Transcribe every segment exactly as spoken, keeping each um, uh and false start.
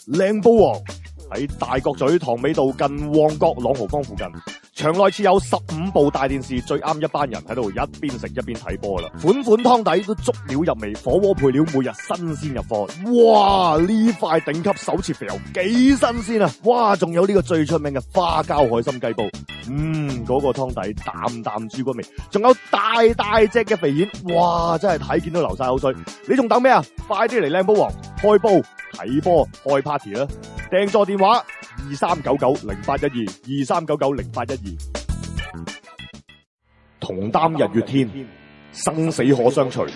靚煲王喺大角咀塘尾道近旺角朗豪坊附近，場內設有十五部大電視，最啱一班人喺度一邊食一邊睇波啦。款款湯底都足料入味，火鍋配料每日新鮮入貨。哇！呢塊頂級手切肥油幾新鮮啊！哇！仲有呢個最出名嘅花膠海參雞煲，嗯，嗰、那個湯底淡淡豬骨味，仲有大大隻嘅肥蜆，哇！真係睇見都流晒口水。你仲等咩啊？快啲嚟靚煲王開煲睇波開 party 啦！訂座電話二三九九零八一二二三九九零八一二。同擔日月天，生死可相隨。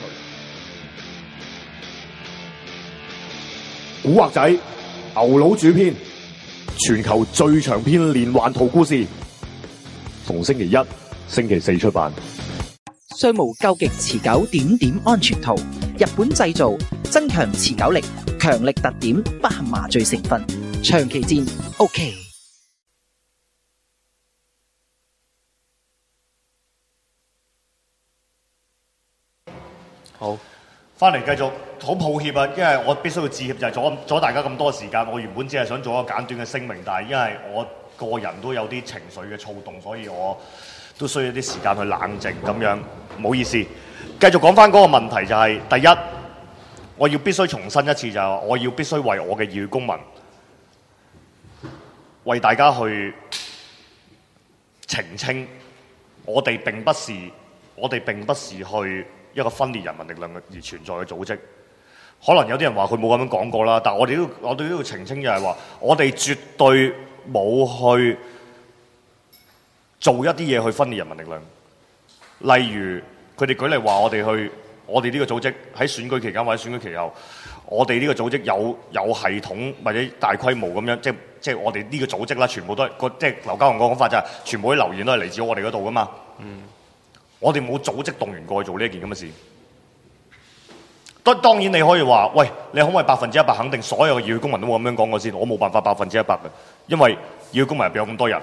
古惑仔牛佬主編，全球最長篇連環圖故事，逢星期一、星期四出版。 雙無究極持久點點安全套，日本製造，增強持久力，強力特點，不含麻醉成分，長期戰 OK。 好，翻嚟繼續，好抱歉啊，因為我必須要致歉，就係阻阻大家咁多時間。我原本只係想做一個簡短嘅聲明，但係因為我個人都有啲情緒嘅躁動，所以我都需要啲時間去冷靜咁樣。唔好意思，繼續講翻嗰個問題就係、是、第一，我要必須重申一次就係、是、我要必須為我嘅熱血公民，為大家去澄清，我哋並不是我哋並不是去一個分裂人民力量而存在嘅組織。可能有啲人話佢冇咁樣講過啦，但係我哋都我哋都要澄清就係話，我哋絕對冇去做一啲嘢去分裂人民力量。例如佢哋舉例話我哋去我哋呢個組織喺選舉期間或者選舉期後，我哋呢個組織有有系統或者大規模咁樣，即即係我哋呢個組織啦，全部都係個即係劉家雄個講法就係、是、全部啲留言都係嚟自我哋嗰度噶嘛。嗯，我哋冇組織動員過去做呢一件咁嘅事。當當然你可以話，喂，你可唔可以百分之一百肯定所有嘅熱血公民都冇咁樣講過先？我冇辦法百分之一百嘅，因為熱血公民入邊有咁多人。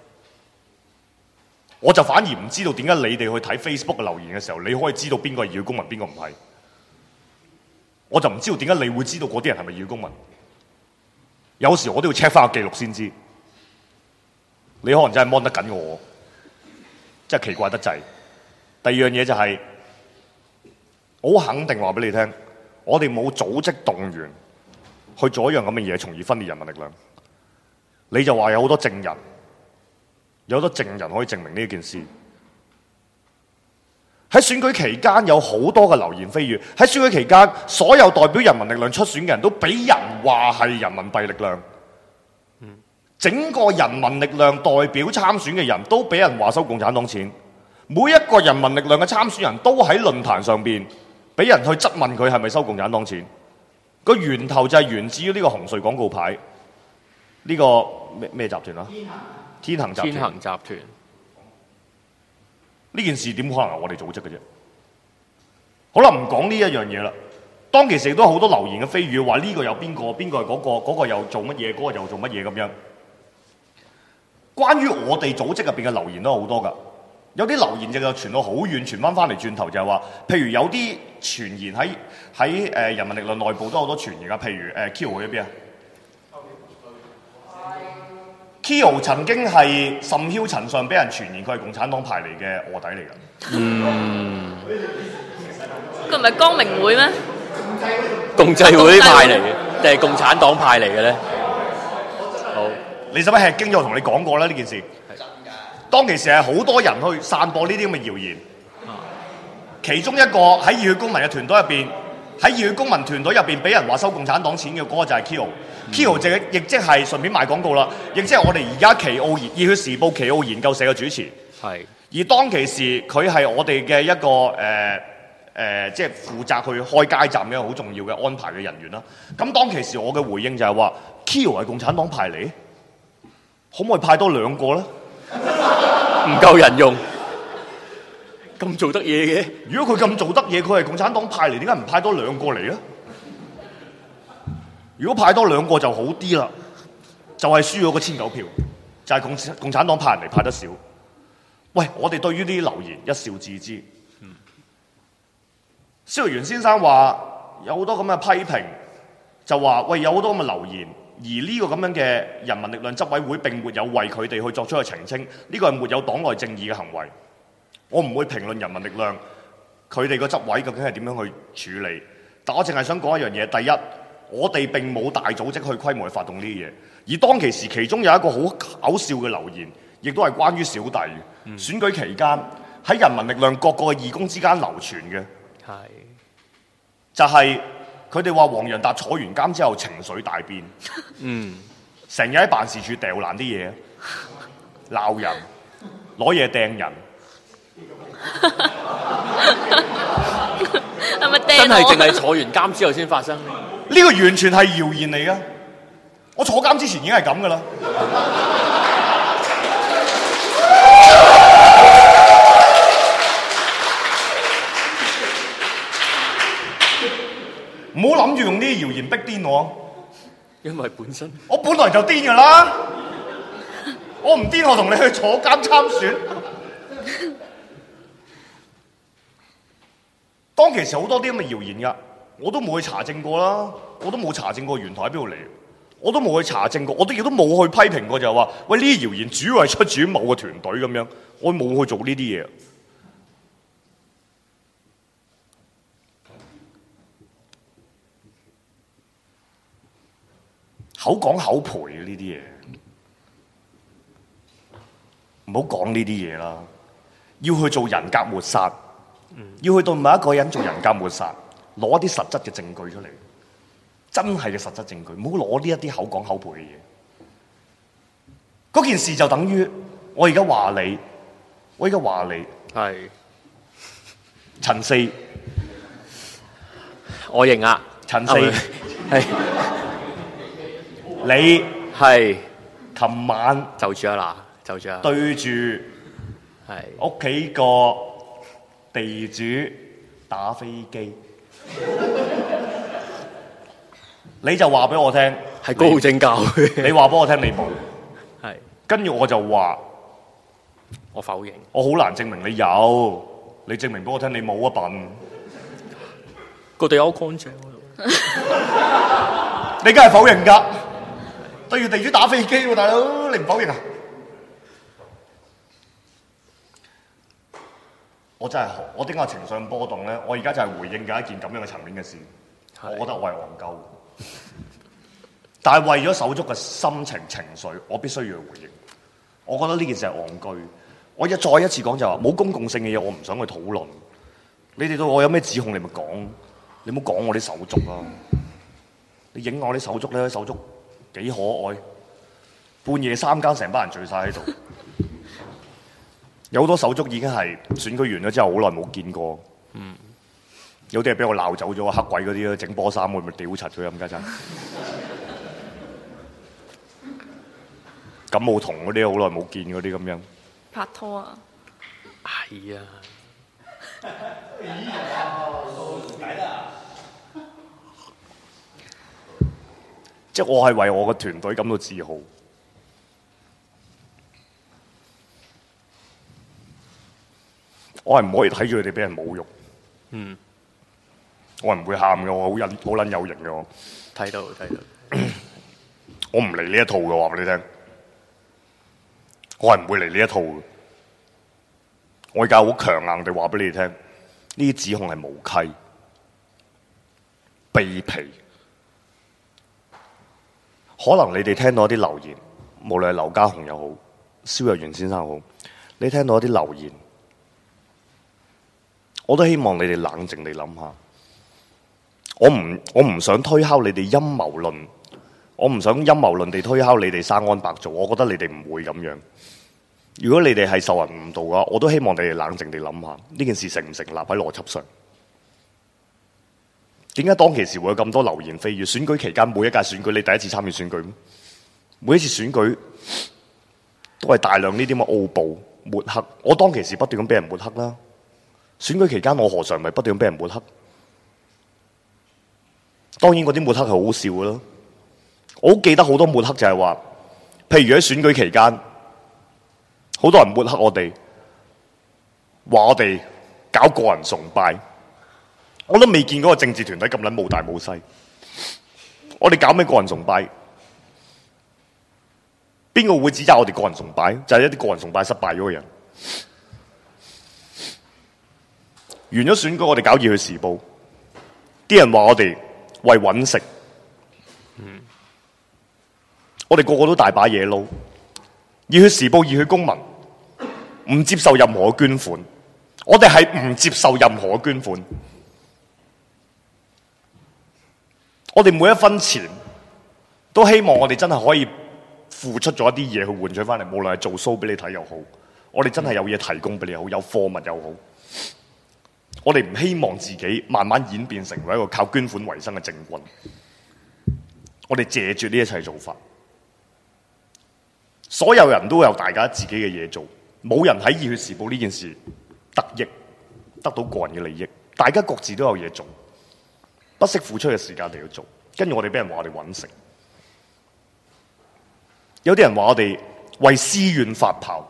我就反而唔知道點解你哋去睇 Facebook 嘅留言嘅時候，你可以知道邊個係熱血公民，邊個唔係。我就唔知道點解你會知道嗰啲人係咪熱血公民。有時我都要 check 翻個記錄先知。你可能真係 mon 得緊我，真係奇怪得滯。第二樣嘢就係、是，我好肯定話俾你聽，我哋冇組織動員去做一樣咁嘅嘢，從而分裂人民力量。你就話有好多證人。有好多證人可以證明呢件事。喺選舉期間有好多嘅流言蜚語。喺選舉期間，所有代表人民力量出選嘅人都俾人話係人民幣力量。整個人民力量代表參選嘅人都俾人話收共產黨錢。每一個人民力量嘅參選人都喺論壇上邊俾人去質問佢係咪收共產黨錢。個源頭就係源自於呢個紅隧廣告牌。呢、呢個咩咩集團啊？天行集團， 天行集團呢件事點可能係我哋組織嘅啫？好啦，唔講呢一樣嘢啦。當其時都好多流言嘅蜚語，話呢個有邊個，邊個係嗰個，嗰個又做乜嘢，嗰個又做乜嘢咁樣。關於我哋組織入邊嘅流言都好多㗎，有啲流言就傳到好遠，傳翻翻嚟轉頭就係話，譬如有啲傳言喺喺誒人民力量內部都好多傳言㗎，譬如誒 Kyo 去咗邊啊？Kyo 曾經係甚囂塵上俾人傳言佢係共產黨派嚟嘅臥底嚟㗎。嗯， 佢唔係光明會咩？ 共濟會派嚟嘅，定係共產黨派嚟嘅咧？好， 你使唔使吃驚咗？我同你講過啦呢件事。當其時係好多人去散播呢啲咁嘅謠言。其中一個喺熱血公民嘅團隊入邊，喺熱血公民團隊入邊俾人話收共產黨錢嘅嗰個就係 Kyo。Kyo 就亦即係順便賣廣告啦，亦即係我哋而家奇奧熱血時報奇奧研究社嘅主持。 係。 而當其時佢係我哋嘅一個誒誒、呃呃，即係負責去開街站嘅好重要嘅安排嘅人員啦。咁當其時我嘅回應就係話 Kyo 係共產黨派嚟，可唔可以派多兩個咧？ 唔夠人用，咁做得嘢嘅。 如果佢咁做得嘢，佢係共產黨派嚟，點解唔派多兩個嚟咧？如果派多兩個就好啲啦，就係輸咗個千九票，就係、是、共共產黨派人嚟派得少。喂，我哋對於呢啲流言一笑置之。嗯，蕭若元先生話有好多咁嘅批評，就話喂有好多咁嘅流言， 而呢個咁樣嘅人民力量執委會並沒有為佢哋去作出嘅澄清，呢個係沒有黨內正義嘅行為。我唔會評論人民力量佢哋個執委究竟係點樣去處理，但我淨係想講一樣嘢。第一，我哋並冇大組織去規模去發動呢啲嘢。而當其時，其中有一個好搞笑嘅留言，亦都係關於小弟嘅、嗯、選舉期間喺人民力量各個義工之間流傳嘅，係就係佢哋話黃洋達坐完監之後情緒大變，嗯，成日喺辦事處掉爛啲嘢，鬧人，攞嘢掟人， 係咪掟？ 真係淨係坐完監之後先發生？ 呢個完全係謠言嚟噶。我坐監之前已經係咁噶啦。唔好諗住用呢啲謠言逼癲我， 因為本身我本來就癲噶啦。我唔癲，我同你去坐監參選。當其時好多啲咁嘅謠言噶，我都冇去查證過啦，我都冇查證過源頭喺邊度嚟，我都冇去查證過，我都亦都冇去批評過，就係話喂，呢啲謠言主要係出自於某個團隊咁樣，我冇去做呢啲嘢。口講口賠嘅呢啲嘢，唔好講呢啲嘢啦。要去做人格抹殺，嗯、要去到某一個人做人格抹殺，攞啲實質嘅證據出嚟，真係嘅實質證據，唔好攞呢一啲口講口賠嘅嘢。嗰件事就等於我而家話你，我而家話你係陳四， 我認啊， 陳四係。 你係琴晚就住啊嗱，就住啊， 對住係屋企個地主打飛機，你就話俾我聽係高正教， 你話俾我聽你冇， 係跟住我就話我否認， 我好難證明你有，你證明俾我聽你冇啊笨， 個地好乾淨嗰度， 你梗係否認㗎。對住地主打飛機喎，大佬，你唔否認啊？我真係，我點解情緒波動咧？我而家就係回應緊一件咁樣嘅層面嘅事，我覺得我係戇鳩，但係為咗手足嘅心情情緒，我必須要回應。我覺得呢件事係戇居。我一再一次講就話，冇公共性嘅嘢，我唔想去討論。你哋對我有咩指控，你咪講，你唔好講我啲手足啊！你影我啲手足咧，手足。幾可愛，半夜三更成班人聚晒喺度，有好多手足已經係選舉完咗之後好耐冇見過，嗯，有啲係俾我鬧走咗，黑鬼嗰啲咧整波衫，我咪屌柒佢咁家陣，感冒酮嗰啲好耐冇見嗰啲咁樣， 拍拖啊， 係啊， 即係我係為我個團隊感到自豪。我係唔可以睇住佢哋俾人侮辱。嗯，我係唔會喊嘅，我好忍好撚有型嘅我。 睇到睇到， 我唔嚟呢一套嘅，話俾你聽。我係唔會嚟呢一套嘅。我而家好強硬地話俾你哋聽，呢啲指控係無稽、卑鄙。可能你哋聽到一啲留言，無論係劉家雄又好，蕭若元先生好，你聽到一啲留言，我都希望你哋冷靜地諗下。我唔我唔想推敲你哋陰謀論，我唔想陰謀論地推敲你哋生安白造。我覺得你哋唔會咁樣。如果你哋係受人誤導嘅話，我都希望你哋冷靜地諗下呢件事成唔成立喺邏輯上。點解當其時會有咁多流言蜚語？選舉期間每一屆選舉，你第一次參與選舉咩？每一次選舉都係大量呢啲咁嘅奧暴抹黑。我當其時不斷咁俾人抹黑啦。選舉期間我何嘗唔係不斷咁俾人抹黑？當然嗰啲抹黑係好笑嘅咯。我好記得好多抹黑就係話，譬如喺選舉期間，好多人抹黑我哋，話我哋搞個人崇拜。我都未見過個政治團體咁撚冇大冇細。我哋搞咩個人崇拜？ 邊個會指責我哋個人崇拜？就係、是、一啲個人崇拜失敗咗嘅人。完咗選舉，我哋搞《熱血時報》，啲人話我哋為揾食。嗯，我哋個個都大把嘢撈。《熱血時報》、《熱血公民》唔接受任何嘅捐款，我哋係唔接受任何嘅捐款。我哋每一分錢都希望我哋真係可以付出咗一啲嘢去換取翻嚟，無論係做 show 俾你睇又好，我哋真係有嘢提供俾你好，有貨物又好。我哋唔希望自己慢慢演變成為一個靠捐款為生嘅政棍。我哋謝絕呢一切做法。所有人都有大家自己嘅嘢做，冇人喺《熱血時報》呢件事得益，得到個人嘅利益。大家各自都有嘢做，不惜付出嘅時間嚟去做。跟住我哋俾人話我哋揾食，有啲人話我哋為私怨發炮。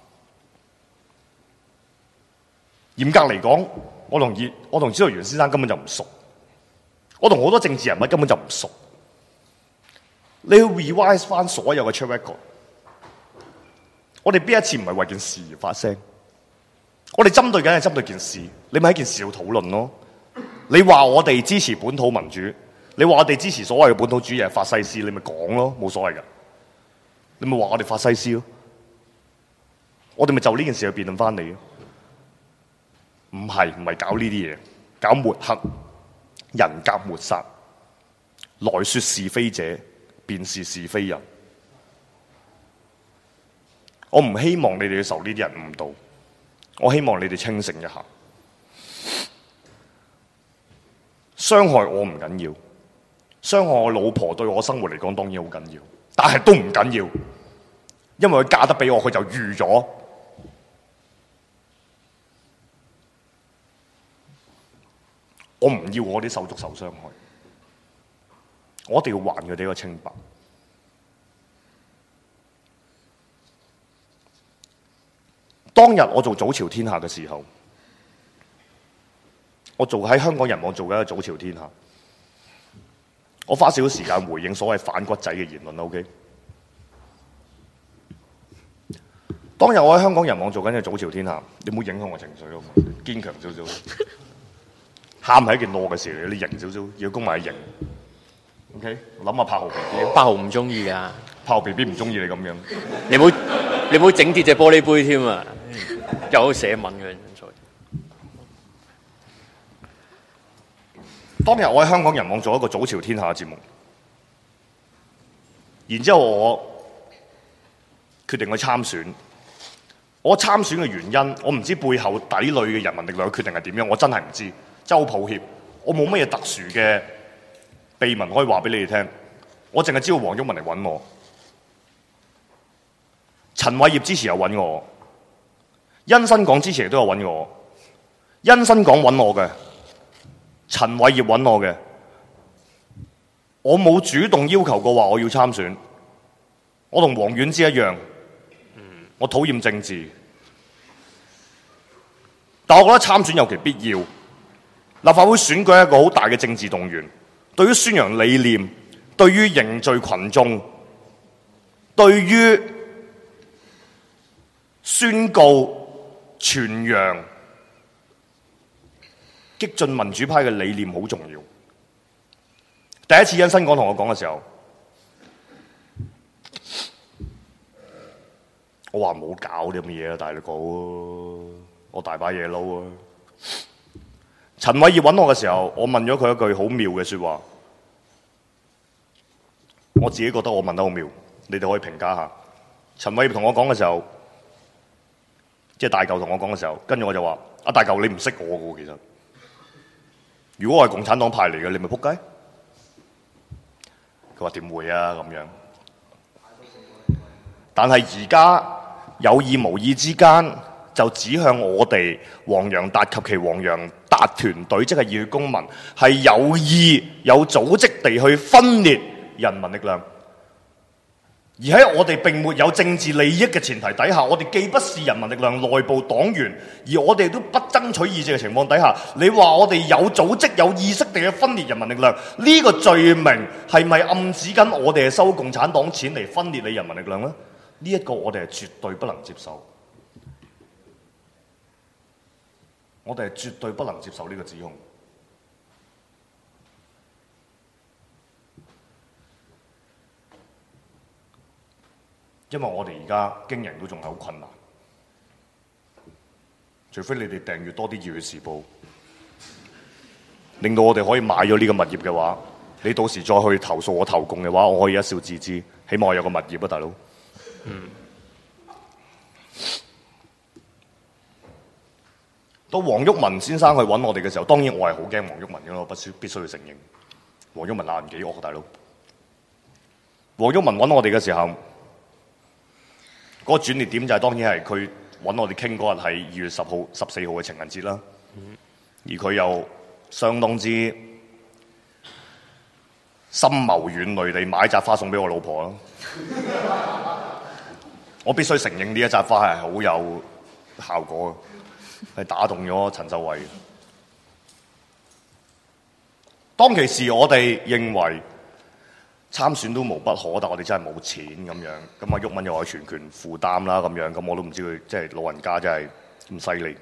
嚴格嚟講，我同葉我同朱學元先生根本就唔熟，我同好多政治人物根本就唔熟。你要 revise 翻所有嘅 track record， 我哋邊一次唔係為件事而發聲？我哋針對緊係針對件事，你咪喺件事度討論咯。你話我哋支持本土民主，你話我哋支持所謂嘅本土主義係法西斯，你咪講咯，冇所謂噶。你咪話我哋法西斯咯，我哋咪就呢件事去辯論翻你咯。唔係唔係搞呢啲嘢，搞抹黑、人格抹殺，來說是非者，便是是非人。我唔希望你哋要受呢啲人誤導，我希望你哋清醒一下。傷害我唔緊要，傷害我老婆對我生活嚟講當然好緊要，但係都唔緊要，因為佢嫁得俾我，佢就預咗。我唔要我啲手足受傷害，我一定要還佢哋一個清白。當日我做早朝天下嘅時候，我做喺香港人網做緊一個早朝天下，我花少少時間回應所謂反骨仔嘅言論。OK， 當日我喺香港人網做緊嘅早朝天下，你唔好影響我情緒咯，堅強少少。喊係一件懦嘅事嚟，你型少少，要攻埋型。OK， 諗下柏豪 B B， 柏豪唔中意啊， 柏豪 B B 唔中意你咁樣。 你冇你冇整跌隻玻璃杯添啊！又寫文嘅。 當日我喺香港人網做一個早朝天下嘅節目，然之後我決定去參選。我參選嘅原因，我唔知背後底裏嘅人民力量嘅決定係點樣，我真係唔知。真係好抱歉，我冇乜嘢特殊嘅秘聞可以話俾你哋聽。我淨係知道黃毓民嚟揾我，陳偉業之前有揾我，殷新港之前亦都有揾我。殷新港揾我嘅，陳偉業揾我嘅，我冇主動要求過話我要參選。我同黃遠之一樣，我討厭政治，但我覺得參選有其必要。立法會選舉係一個好大嘅政治動員，對於宣揚理念，對於凝聚群眾，對於宣告、傳揚激進民主派嘅理念好重要。第一次殷新港同我講嘅時候，我話冇搞啲咁嘅嘢啊，大佬，我大把嘢撈啊！陳偉業揾我嘅時候，我問咗佢一句好妙嘅說話，我自己覺得我問得好妙，你哋可以評價下。陳偉業同我講嘅時候，即係大舊同我講嘅時候，跟住我就話：阿大舊，你唔識我㗎喎，其實如果我係共產黨派嚟嘅，你咪仆街。佢話點會啊咁樣？但係而家有意無意之間，就指向我哋黃洋達及其黃洋達團隊，即係熱血公民，係有意有組織地去分裂人民力量。而喺我哋並沒有政治利益嘅前提底下，我哋既不是人民力量內部黨員，而我哋都不爭取議席嘅情況底下，你話我哋有組織有意識地去分裂人民力量，呢個罪名係咪暗指緊我哋係收共產黨錢嚟分裂你人民力量呢？ 呢一個我哋係絕對不能接受，我哋係絕對不能接受呢個指控。因為我哋而家經營都仲係好困難，除非你哋訂閱多啲《熱血時報》，令到我哋可以買咗呢個物業嘅話，你到時再去投訴我投共嘅話，我可以一笑置之。起碼我有個物業啊，大佬。嗯。到黃毓民先生去揾我哋嘅時候，當然我係好驚黃毓民嘅，我必須必須要承認。黃毓民爛幾惡，大佬。黃毓民揾我哋嘅時候，嗰、那個轉捩點就係當然係佢揾我哋傾嗰日係二月十號、十四號嘅情人節啦。嗯、而佢又相當之深謀遠慮地買一扎花送俾我老婆啦。我必須承認呢一扎花係好有效果嘅，係打動咗陳秀慧。當其時我哋認為參選都無不可，但我哋真係冇錢咁樣。咁啊，毓民又話全權負擔啦咁樣，咁我都唔知佢即係老人家真係咁犀利。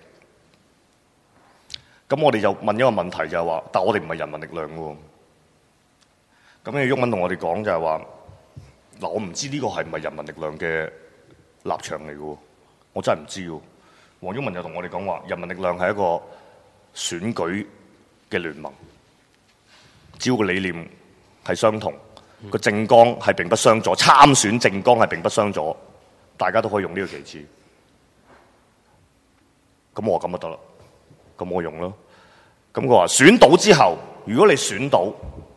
咁我哋就問一個問題就係話，但係我哋唔係人民力量喎。咁啊，毓民同我哋講就係話，嗱，我唔知呢個係唔係人民力量嘅立場嚟嘅喎，我真係唔知喎。黃毓民就同我哋講話，人民力量係一個選舉嘅聯盟，只要個理念係相同，個政綱係並不相左，參選政綱係並不相左，大家都可以用呢個旗幟。咁我話咁就得啦，咁我用咯。咁佢話選到之後，如果你選到，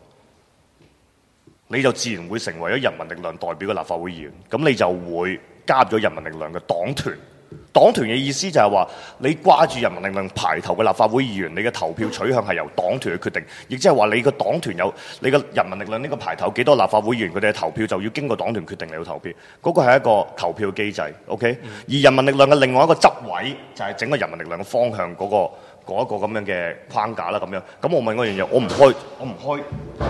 你就自然會成為咗人民力量代表嘅立法會議員，咁你就會加入咗人民力量嘅黨團。黨團嘅意思就係話，你掛住人民力量排頭嘅立法會議員，你嘅投票取向係由黨團去決定，亦即係話你個黨團有你嘅人民力量呢個排頭幾多立法會議員，佢哋嘅投票就要經過黨團決定嚟到投票。嗰個係一個投票機制 ，OK？、嗯、而人民力量嘅另外一個執位就係整個人民力量嘅方向嗰、嗰個嗰一、嗰個咁樣嘅框架啦，咁樣。咁我問嗰樣嘢，我唔開，我唔開。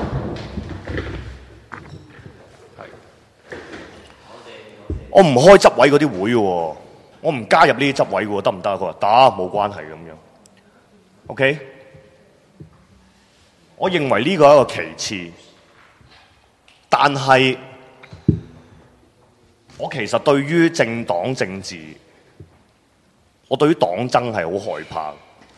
我唔開執委嗰啲會喎，我唔加入呢啲執委喎，得唔得？佢話得，冇關係咁樣。OK， 我認為呢個係一個其次，但係我其實對於政黨政治，我對於黨爭係好害怕。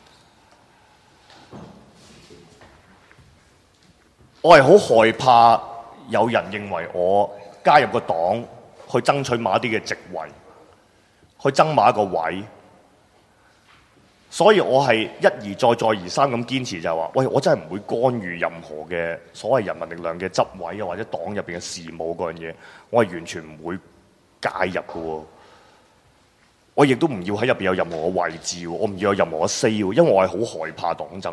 我係好害怕有人認為我加入個黨，去爭取某一啲嘅職位，去爭某一個位，所以我係一而再、再而三咁堅持就係話，喂，我真係唔會干預任何嘅所謂人民力量嘅執位啊，或者黨入邊嘅事務嗰樣嘢，我係完全唔會介入嘅喎。我亦都唔要喺入邊有任何嘅位置喎，我唔要有任何嘅 say 喎，因為我係好害怕黨爭。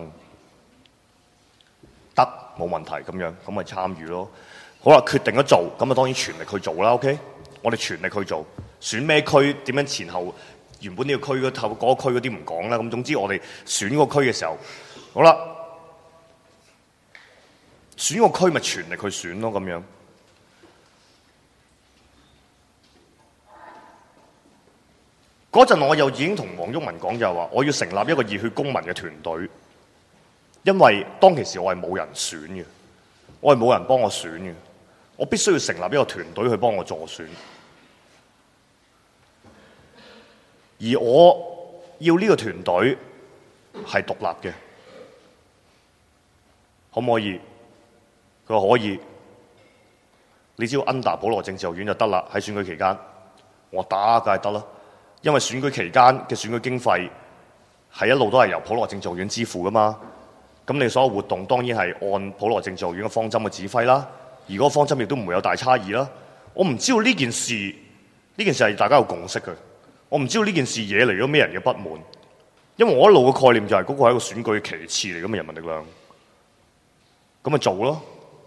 得，冇問題咁樣，咁咪參與咯。好啦，決定咗做，咁啊當然全力去做啦。OK。我哋全力去做，選咩區點樣前後，原本呢個區嗰頭嗰個區嗰啲唔講啦。咁總之我哋選個區嘅時候，好啦，選個區咪全力去選咯，咁樣。嗰陣我又已經同黃毓民講就係話，我要成立一個熱血公民嘅團隊，因為當其時我係冇人選嘅，我係冇人幫我選嘅。我必須要成立一個團隊去幫我助選，而我要呢個團隊係獨立嘅，可唔可以？佢話可以，你只要 under 普羅政治學院就得啦。喺選舉期間，我打梗係得啦，因為選舉期間嘅選舉經費係一路都係由普羅政治學院支付噶嘛。咁你所有活動當然係按普羅政治學院嘅方針嘅指揮啦。而嗰個方針亦都唔會有大差異啦。我唔知道呢件事，呢件事係大家有共識嘅。我唔知道呢件事惹嚟咗咩人嘅不滿，因為我一路嘅概念就係嗰個係一個選舉嘅旗幟嚟嘅嘛，人民力量。咁咪做咯。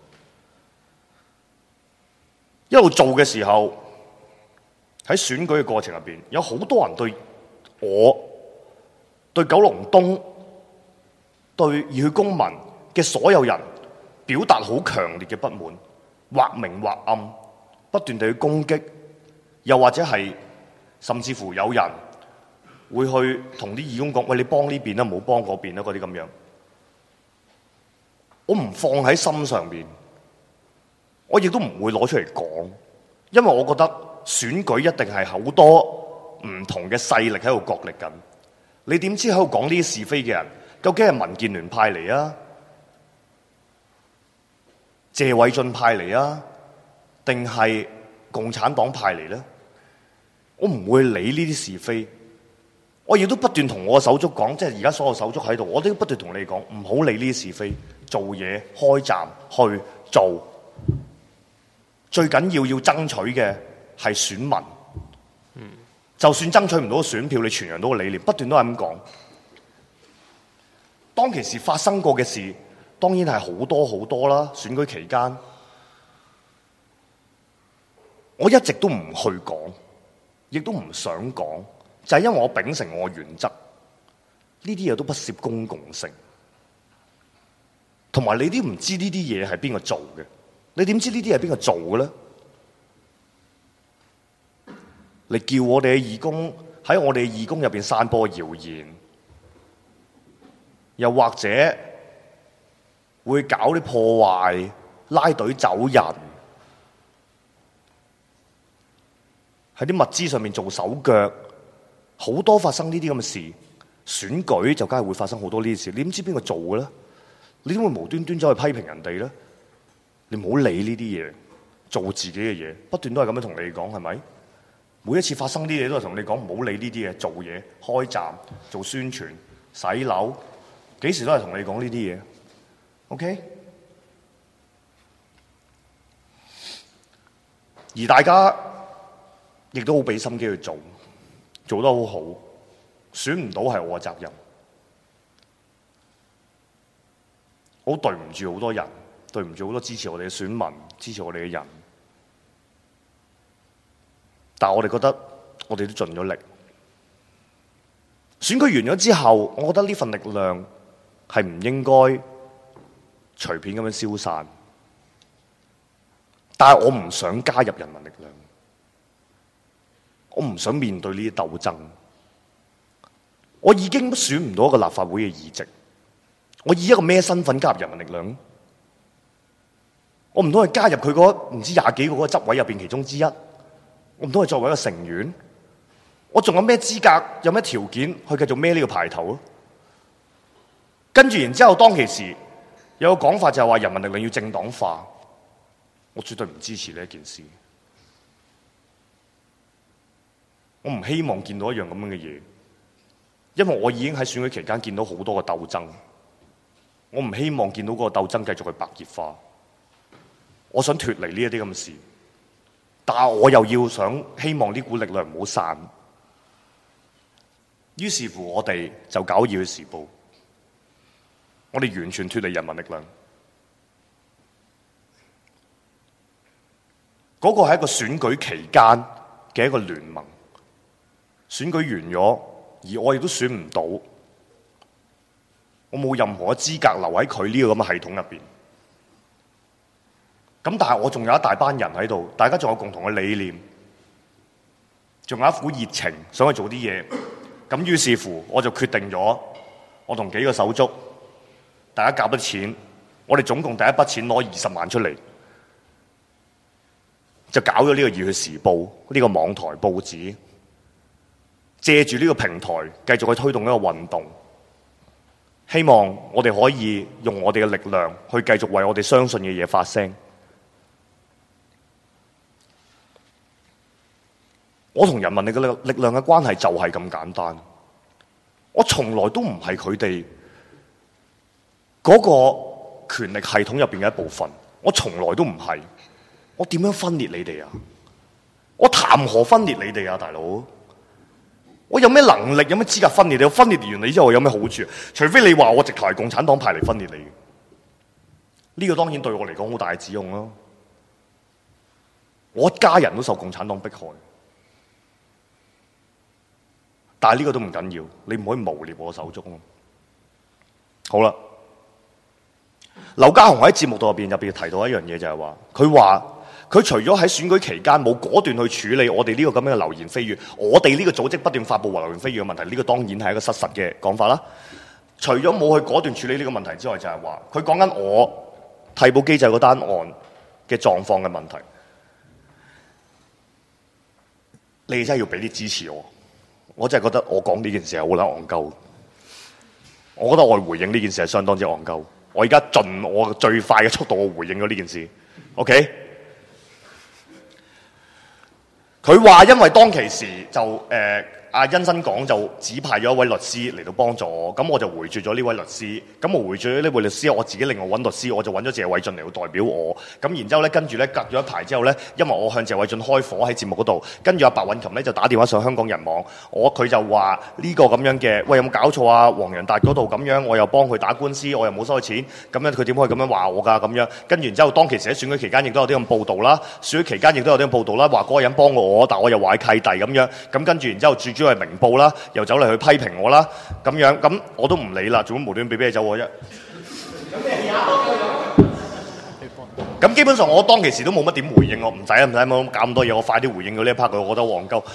一路做嘅時候，喺選舉嘅過程入邊，有好多人對我、對九龍東、對熱血公民嘅所有人表達好強烈嘅不滿。或明或暗，不斷地去攻擊， 又或者係甚至乎有人會去同啲義工講：喂，你幫呢邊啦，唔好幫嗰邊啦，嗰啲咁樣。我唔放喺心上面，我亦都唔會攞出嚟講，因為我覺得選舉一定係好多唔同嘅勢力喺度角力緊。你點知喺度講呢啲是非嘅人，究竟係民建聯派嚟啊，謝偉俊派嚟啊，定係共產黨派嚟咧？我唔會理呢啲是非，我亦都不斷同我嘅手足講，即係而家所有手足喺度，我都不斷同你講，唔好理呢啲是非，做嘢開站去做，最緊要要爭取嘅係選民。嗯，就算爭取唔到選票，你傳揚到個理念，不斷都係咁講。當其時發生過嘅事，當然係好多好多啦。選舉期間，我一直都唔去講，亦都唔想講，就係因為我秉承我嘅原則，呢啲嘢都不涉公共性，同埋你都唔知呢啲嘢係邊個做嘅，你點知呢啲係邊個做嘅咧？你叫我哋嘅義工喺我哋嘅義工入邊散播謠言，又或者會搞啲破壞、拉隊走人，喺啲物資上面做手腳，好多發生呢啲咁嘅事。選舉就梗係會發生好多呢啲事，你點知邊個做嘅咧？你點會無端端走去批評人哋咧？你唔好理呢啲嘢，做自己嘅嘢，不斷都係咁樣同你講，係咪？每一次發生啲嘢都係同你講，唔好理呢啲嘢，做嘢、開站、做宣傳、洗樓，幾時都係同你講呢啲嘢。OK？而大家亦都好俾心機去做，做得好好，選唔到係我嘅責任。好對唔住好多人，對唔住好多支持我哋嘅選民，支持我哋嘅人。但係我哋覺得，我哋都盡咗力。選舉完咗之後，我覺得呢份力量係唔應該隨便咁樣消散。但係我唔想加入人民力量，我唔想面對呢啲鬥爭。我已經選唔到一個立法會嘅議席，我以一個咩身份加入人民力量？我唔通係加入佢嗰唔知廿幾個嗰個執委入邊其中之一？我唔通係作為一個成員？我仲有咩資格、有咩條件去繼續孭呢個牌頭？跟住然之後，當其時有個講法就係話人民力量要政黨化，我絕對唔支持呢一件事。我唔希望見到一樣咁樣嘅嘢，因為我已經喺選舉期間見到好多個鬥爭，我唔希望見到嗰個鬥爭繼續去白熱化。我想脫離呢一啲咁嘅事。但係我又要想希望呢股力量唔好散，於是乎我哋就搞《議事時報》，我哋完全脫離人民力量。嗰個係一個選舉期間嘅一個聯盟，選舉完咗，而我亦都選唔到，我冇任何嘅資格留喺佢呢個咁嘅系統入邊。咁但係我仲有一大班人喺度，大家仲有共同嘅理念，仲有一股熱情想去做啲嘢。咁於是乎，我就決定咗，我同幾個手足，大家夾筆錢，我哋總共第一筆錢攞二十萬出嚟，就搞咗呢個《議事時報》呢個網台報紙，借住呢個平台繼續去推動一個運動，希望我哋可以用我哋嘅力量去繼續為我哋相信嘅嘢發聲。我同人民力嘅力量嘅關係就係咁簡單，我從來都唔係佢哋嗰個權力系統入邊嘅一部分，我從來都唔係。我點樣分裂你哋啊？我談何分裂你哋啊，大佬？我有咩能力，有咩資格分裂你？我分裂完你之後有咩好處？除非你話我直頭係共產黨派嚟分裂你，呢個當然對我嚟講好大嘅指控咯。我一家人都受共產黨迫害。但係呢個都唔緊要，你唔可以誣衊我手足。好啦，劉家雄喺節目度入邊入邊提到一樣嘢，就係話佢話佢除咗喺選舉期間冇果斷去處理我哋呢個咁樣嘅流言蜚語，我哋呢個組織不斷發布流言蜚語嘅問題，呢、這個當然係一個失實嘅講法啦。除咗冇去果斷處理呢個問題之外，就係話佢講緊我替補機制嗰單案嘅狀況嘅問題，你真係要俾啲支持我。我真係覺得我講呢件事係好撚戇鳩，我覺得我回應呢件事係相當之戇鳩。我而家盡我最快嘅速度，我回應咗呢件事。OK， 佢話因為當其時就誒。呃阿欣新講就指派咗一位律師嚟到幫助我，咁我就回絕咗呢位律師。咁我回絕咗呢位律師，我自己另外揾律師，我就揾咗謝偉俊嚟到代表我。咁然之後咧，跟住咧隔咗一排之後咧，因為我向謝偉俊開火喺節目嗰度，跟住阿白韻琴咧就打電話上香港人網，我佢就話呢個咁樣嘅，喂有冇搞錯啊？黃洋達嗰度咁樣，我又幫佢打官司，我又冇收佢錢，咁樣佢點可以咁樣話我㗎？咁樣跟住然之後，當其時喺選舉期間亦都有啲咁報導啦，選舉期間亦都有啲咁報導啦，話嗰個人幫過我，但我又話係契弟咁樣，咁跟住然之後最主要係明報啦，又走嚟去批評我啦，咁樣咁我都唔理啦，做乜無端俾啤酒我啫？咁基本上我當其時都冇乜點回應，我唔使唔使冇搞咁多嘢，我快啲回應到呢一 part 佢，我覺得戇鳩。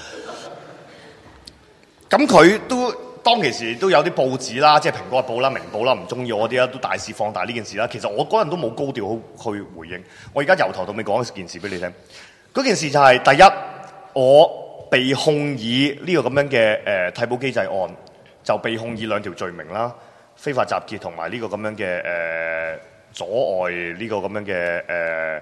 咁佢都當其時都有啲報紙啦，即係《蘋果日報》啦、《明報》啦，唔中意我啲啦，都大肆放大呢件事啦。其實我嗰陣都冇高調去回應，我而家由頭到尾講一件事俾你聽。嗰件事就係、是、第一，我被控以呢個咁樣嘅誒替補機制案，就被控以兩條罪名啦，非法集結同埋呢個咁樣嘅誒、呃、阻礙呢個咁樣嘅誒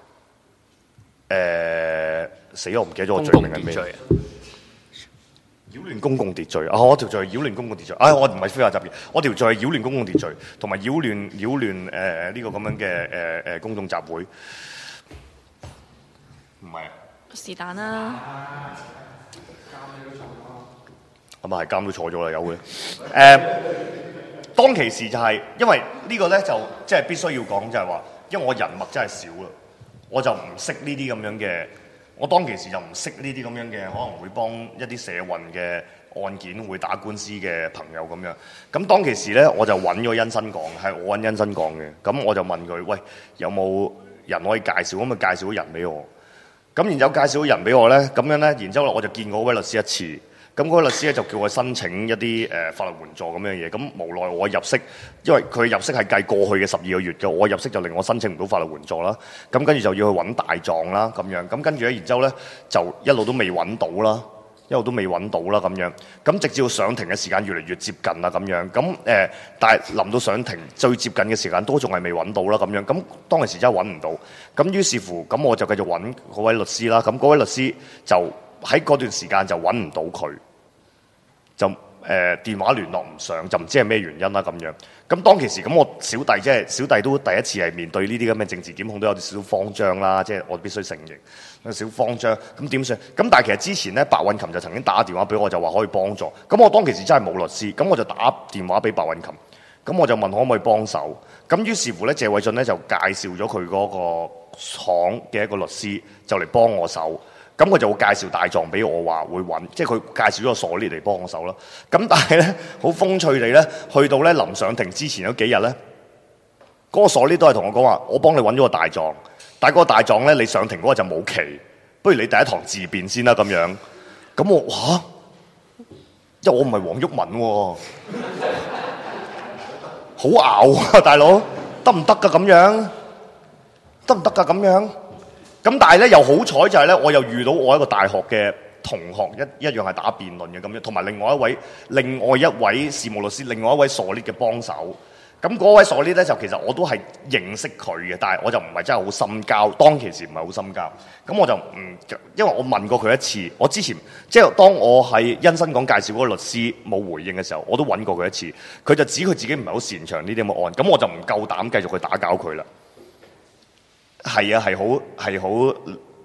誒死我唔記得咗個罪名係咩？擾亂公共秩序啊！我條罪係擾亂公共秩序。啊，我唔係非法集結，我條罪係擾亂公共秩序，同埋擾亂擾亂誒呢個咁樣嘅誒誒公眾集會。唔係啊？ 是但啦。 咁啊，係監都錯咗啦，有嘅。誒、呃，當其時就係、是、因為呢個咧就即係、就是、必須要講，就係話，因為我人脈真係少啦，我就唔識呢啲咁樣嘅。我當其時就唔識呢啲咁樣嘅，可能會幫一啲社運嘅案件會打官司嘅朋友咁樣。咁當其時咧，我就揾咗殷新講，係我揾殷新講嘅。咁我就問佢：喂，有冇人可以介紹？咁咪介紹咗人俾我。咁然之後介紹咗人俾我咧，咁樣咧，然之後我就見過嗰位律師一次。咁嗰位律師咧就叫我申請一啲誒、呃、法律援助咁樣嘢。咁無奈我入息，因為佢入息係計過去嘅十二個月嘅，我入息就令我申請唔到法律援助啦。咁跟住就要去揾大狀啦，咁樣。咁跟住咧，然之後咧就一路都未揾到啦，一路都未揾到啦，咁樣。咁直至到上庭嘅時間越嚟越接近啦，咁樣。咁誒、呃，但係臨到上庭最接近嘅時間都仲係未揾到啦，咁樣。咁當其時真係揾唔到。咁於是乎，咁我就繼續揾嗰位律師啦。咁嗰位律師就喺嗰段時間就揾唔到佢，就誒、呃、電話聯絡唔上，就唔知係咩原因啦咁樣。咁當其時，咁我小弟即係小弟都第一次係面對呢啲咁嘅政治檢控，都有啲少少慌張啦，即係我必須承認有少少慌張。咁點算？咁但係其實之前咧，白韻琴就曾經打電話俾我，就話可以幫助。咁我當其時真係冇律師，咁我就打電話俾白韻琴，咁我就問可唔可以幫手。咁於是乎咧，謝偉俊咧就介紹咗佢嗰個廠嘅一個律師，就嚟幫我手。咁佢就會介紹大狀俾我，話會揾，即係佢介紹咗個鎖鏈嚟幫我手啦。咁但係咧，好風趣地咧，去到咧臨上庭之前嗰幾日咧，嗰、嗰個鎖鏈都係同我講話，我幫你揾咗個大狀，但係嗰個大狀咧，你上庭嗰個就冇期，不如你第一堂自辯先啦咁樣。咁我哇，因為我唔係黃毓民喎，好拗啊大佬，得唔得㗎咁樣？得唔得㗎咁樣？咁但係咧又好彩就係咧，我又遇到我一個大學嘅同學一一樣係打辯論嘅咁樣，同埋另外一位另外一位事務律師，另外一位傻啲嘅幫手。咁嗰位傻啲咧就其實我都係認識佢嘅，但係我就唔係真係好深交，當其時唔係好深交。咁我就唔，因為我問過佢一次，我之前即係當我喺殷新港介紹嗰個律師冇回應嘅時候，我都揾過佢一次，佢就指佢自己唔係好擅長呢啲咁嘅案，咁我就唔夠膽繼續去打攪佢啦。係啊，係好係好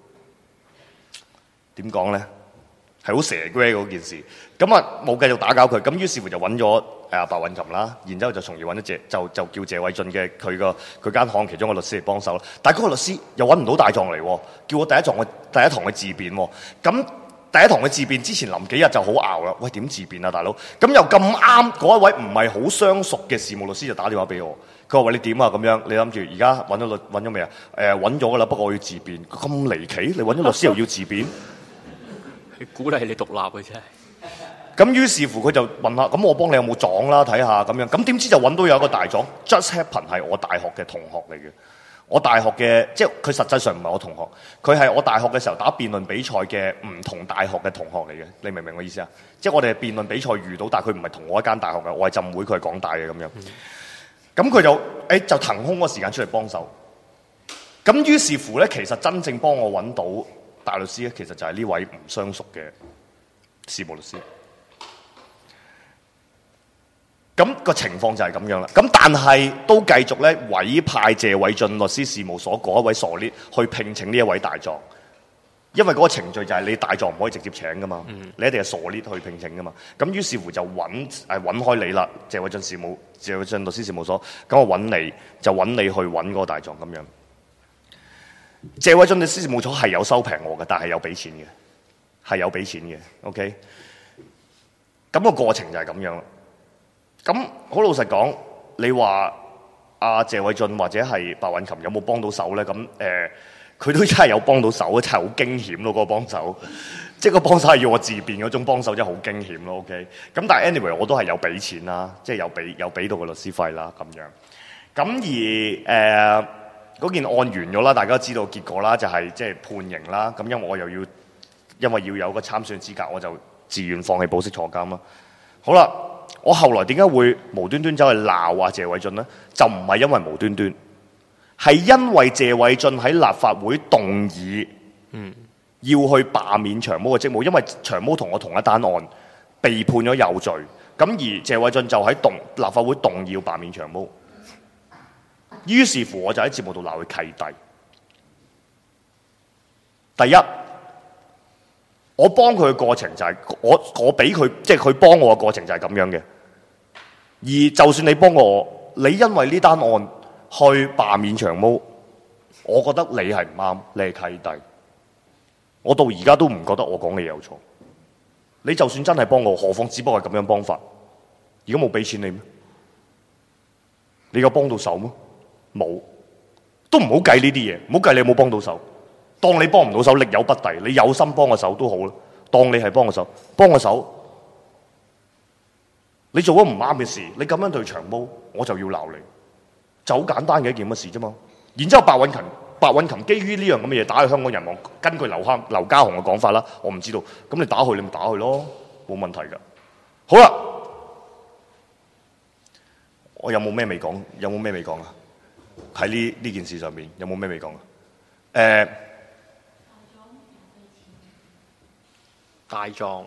點講咧？係好蛇龜嗰件事。咁啊冇繼續打攪佢，咁於是乎就揾咗誒白韻琴啦，然之後就從而揾咗謝就就叫謝偉俊嘅佢個佢間行其中個律師嚟幫手。但係嗰個律師又揾唔到大狀嚟，叫我第一堂去第一堂去自辯。咁第一堂嘅自辯之前臨幾日就好熬啦，喂點自辯啊大佬？咁又咁啱嗰一位唔係好相熟嘅事務律師就打電話俾我，佢話喂你點啊咁樣？你諗住而家揾咗律揾咗未啊？誒揾咗噶啦，不過我要自辯。咁離奇，你揾咗律師又要自辯？ 鼓勵你獨立嘅啫。 咁於是乎佢就問下，咁我幫你有冇撞啦？睇下咁樣。咁點知就揾到有一個大狀 ，just happen 係我大學嘅同學嚟嘅。我大學嘅，即係佢實際上唔係我同學，佢係我大學嘅時候打辯論比賽嘅唔同大學嘅同學嚟嘅，你明唔明我意思啊？即係我哋係辯論比賽遇到，但係佢唔係同我一間大學嘅，我係浸會，佢係港大嘅咁樣。咁佢就誒、欸、就騰空個時間出嚟幫手。咁於是乎咧，其實真正幫我揾到大律師咧，其實就係呢位唔相熟嘅事務律師。咁個情況就係咁樣啦。咁但係都繼續咧委派謝偉俊律師事務所嗰一位傻 lead 去聘請呢一位大狀，因為嗰個程序就係你大狀唔可以直接請噶嘛，嗯、你一定係傻 lead 去聘請噶嘛。咁於是乎就揾誒揾開你啦，謝偉俊事務謝偉俊律師事務所，咁我揾你就揾你去揾嗰個大狀咁樣。謝偉俊律師事務所係有收平我嘅，但係有俾錢嘅，係有俾錢嘅。OK，咁個過程就係咁樣啦。咁好老實講，你話阿謝偉俊或者係白韻琴有冇幫到手咧？咁誒，佢、呃、都真係有幫到手，真係好驚險咯！嗰、嗰個幫手，即係個幫手係要我自辯嗰種幫手，真係好驚險咯。OK，咁但係 anyway 我都係有俾錢啦，即係有俾有俾到個律師費啦咁樣。咁而誒嗰、呃、件案完咗啦，大家都知道結果啦，就係即係判刑啦。咁因為我又要因為要有個參選資格，我就自願放棄保釋坐監啦。好啦。我後來點解會無端端走去鬧啊謝偉俊呢？就唔係因為無端端，係因為謝偉俊喺立法會動議，嗯，要去罷免長毛嘅職務，因為長毛同我同一單案被判咗有罪，咁而謝偉俊就喺動立法會動議要罷免長毛，於是乎我就喺節目度鬧佢契弟。第一，我幫佢嘅過程就係、是、我我俾佢，即係佢幫我嘅過程就係咁樣嘅。而就算你幫我，你因為呢單案去罷免長毛，我覺得你係唔啱，你係契弟。我到而家都唔覺得我講嘅嘢有錯。你就算真係幫我，何況只不過係咁樣幫法？而家冇俾錢你咩？你有幫到手咩？冇，都唔好計呢啲嘢，唔好計你有冇幫到手。當你幫唔到手，力有不逮，你有心幫個手都好啦。當你係幫個手，幫個手，你做咗唔啱嘅事，你咁樣對長毛，我就要鬧你，就好簡單嘅一件乜事啫嘛。然之後白韻琴，白韻琴基於呢樣咁嘅嘢打去香港人網，根據劉坑劉家雄嘅講法啦，我唔知道，咁你打佢，你咪打佢咯，冇問題噶。好啦，我有冇咩未講？有冇咩未講啊？喺呢呢件事上面有冇咩未講啊？誒、呃。 大狀，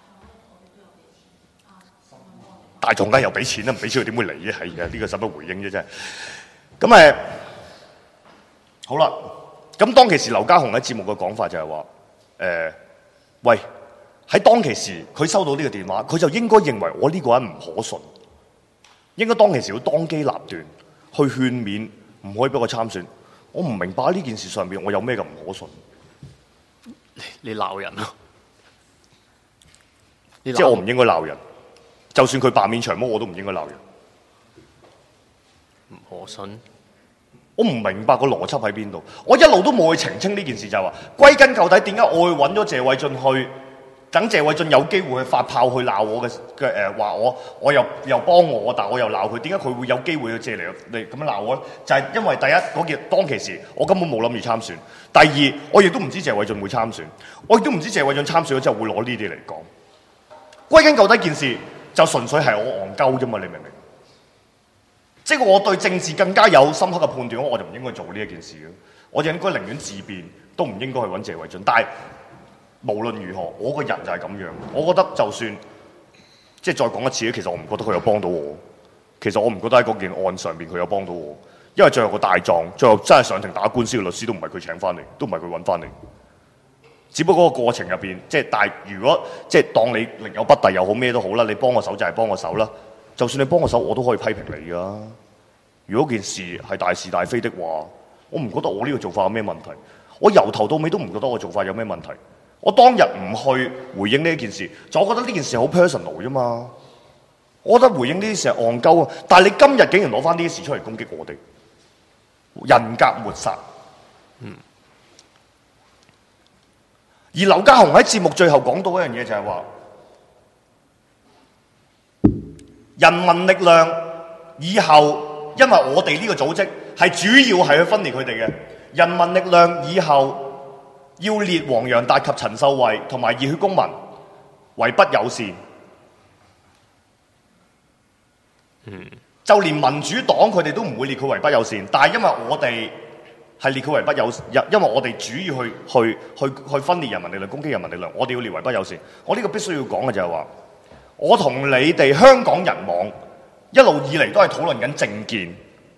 大狀梗係又俾錢啦，唔俾錢佢點會嚟嘅？係嘅，呢個使乜回應啫？真係。咁誒，好啦，咁當其時劉家雄喺節目嘅講法就係話，誒、呃，喂，喺當其時佢收到呢個電話，佢就應該認為我呢個人唔可信，應該當其時要當機立斷去勸勉，唔可以俾我參選。我唔明白喺呢件事上邊我有咩咁唔可信？ 你你鬧人咯？ 即係我唔應該鬧人，就算佢罷免長毛，我都唔應該鬧人。 唔可信， 我唔明白個邏輯喺邊度。我一路都冇去澄清呢件事，就係話歸根究底，點解我去揾咗謝偉俊去，等謝偉俊有機會去發炮去鬧我嘅嘅誒話我，我又又幫我，但我又鬧佢。點解佢會有機會去借嚟嚟咁樣鬧我咧？就係、是、因為第一嗰件當其時，我根本冇諗住參選；第二，我亦都唔知謝偉俊會參選，我亦都唔知謝偉俊參選咗之後會攞呢啲嚟講。歸根究底，件事就純粹係我戇鳩啫嘛，你明唔明？即係我對政治更加有深刻嘅判斷，我就唔應該做呢一件事嘅。我就應該寧願自辯，都唔應該去揾謝偉俊。但係無論如何，我個人就係咁樣。我覺得就算即係再講一次咧，其實我唔覺得佢有幫到我。其實我唔覺得喺嗰件案上邊佢有幫到我，因為最後個大狀，最後真係上庭打官司嘅律師都唔係佢請翻嚟，都唔係佢揾翻嚟。只不過個過程入邊，即係但係如果即係當你力有不逮又好咩都好啦，你幫我手就係幫我手啦。就算你幫我手，我都可以批評你噶。如果件事係大是大非的話，我唔覺得我呢個做法有咩問題。我由頭到尾都唔覺得我做法有咩問題。 我當日唔去回應呢一件事，就我覺得呢件事好 personal 啫嘛。我覺得回應呢啲事係戇鳩啊！但係你今日竟然攞翻呢啲事出嚟攻擊我哋，人格抹殺。嗯。而劉家雄喺節目最後講到一樣嘢就係話，人民力量以後因為我哋呢個組織係主要係去分裂佢哋嘅，人民力量以後要列黃洋達及陳秀慧同埋熱血公民為不友善。嗯，就連民主黨佢哋都唔會列佢為不友善，但係因為我哋係列佢為不友善，因為我哋主要去去去去分裂人民力量、攻擊人民力量，我哋要列為不友善。我呢個必須要講嘅就係話，我同你哋香港人網一路以嚟都係討論緊政見。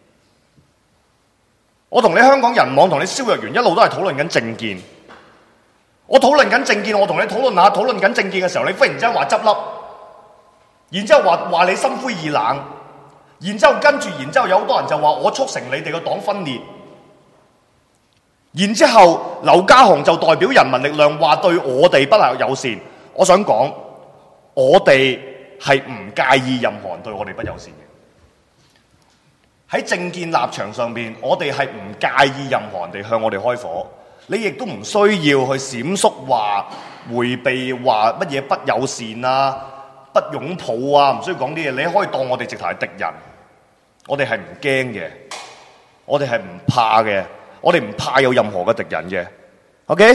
我同你香港人網同你蕭若元一路都係討論緊政見。我討論緊政見，我同你討論下討論緊政見嘅時候，你忽然之間話執笠，然之後話話你心灰意冷。然之後跟住，然之後有好多人就話我促成你哋個黨分裂。然之後劉家雄就代表人民力量話對我哋不友善。我想講，我哋係唔介意任何人對我哋不友善嘅。喺政見立場上邊，我哋係唔介意任何人哋向我哋開火。你亦都唔需要去閃縮話迴避話乜嘢不友善啊、不擁抱啊，唔需要講啲嘢。你可以當我哋直頭係敵人。我哋係唔驚嘅，我哋係唔怕嘅，我哋唔怕有任何嘅敵人嘅 ，OK？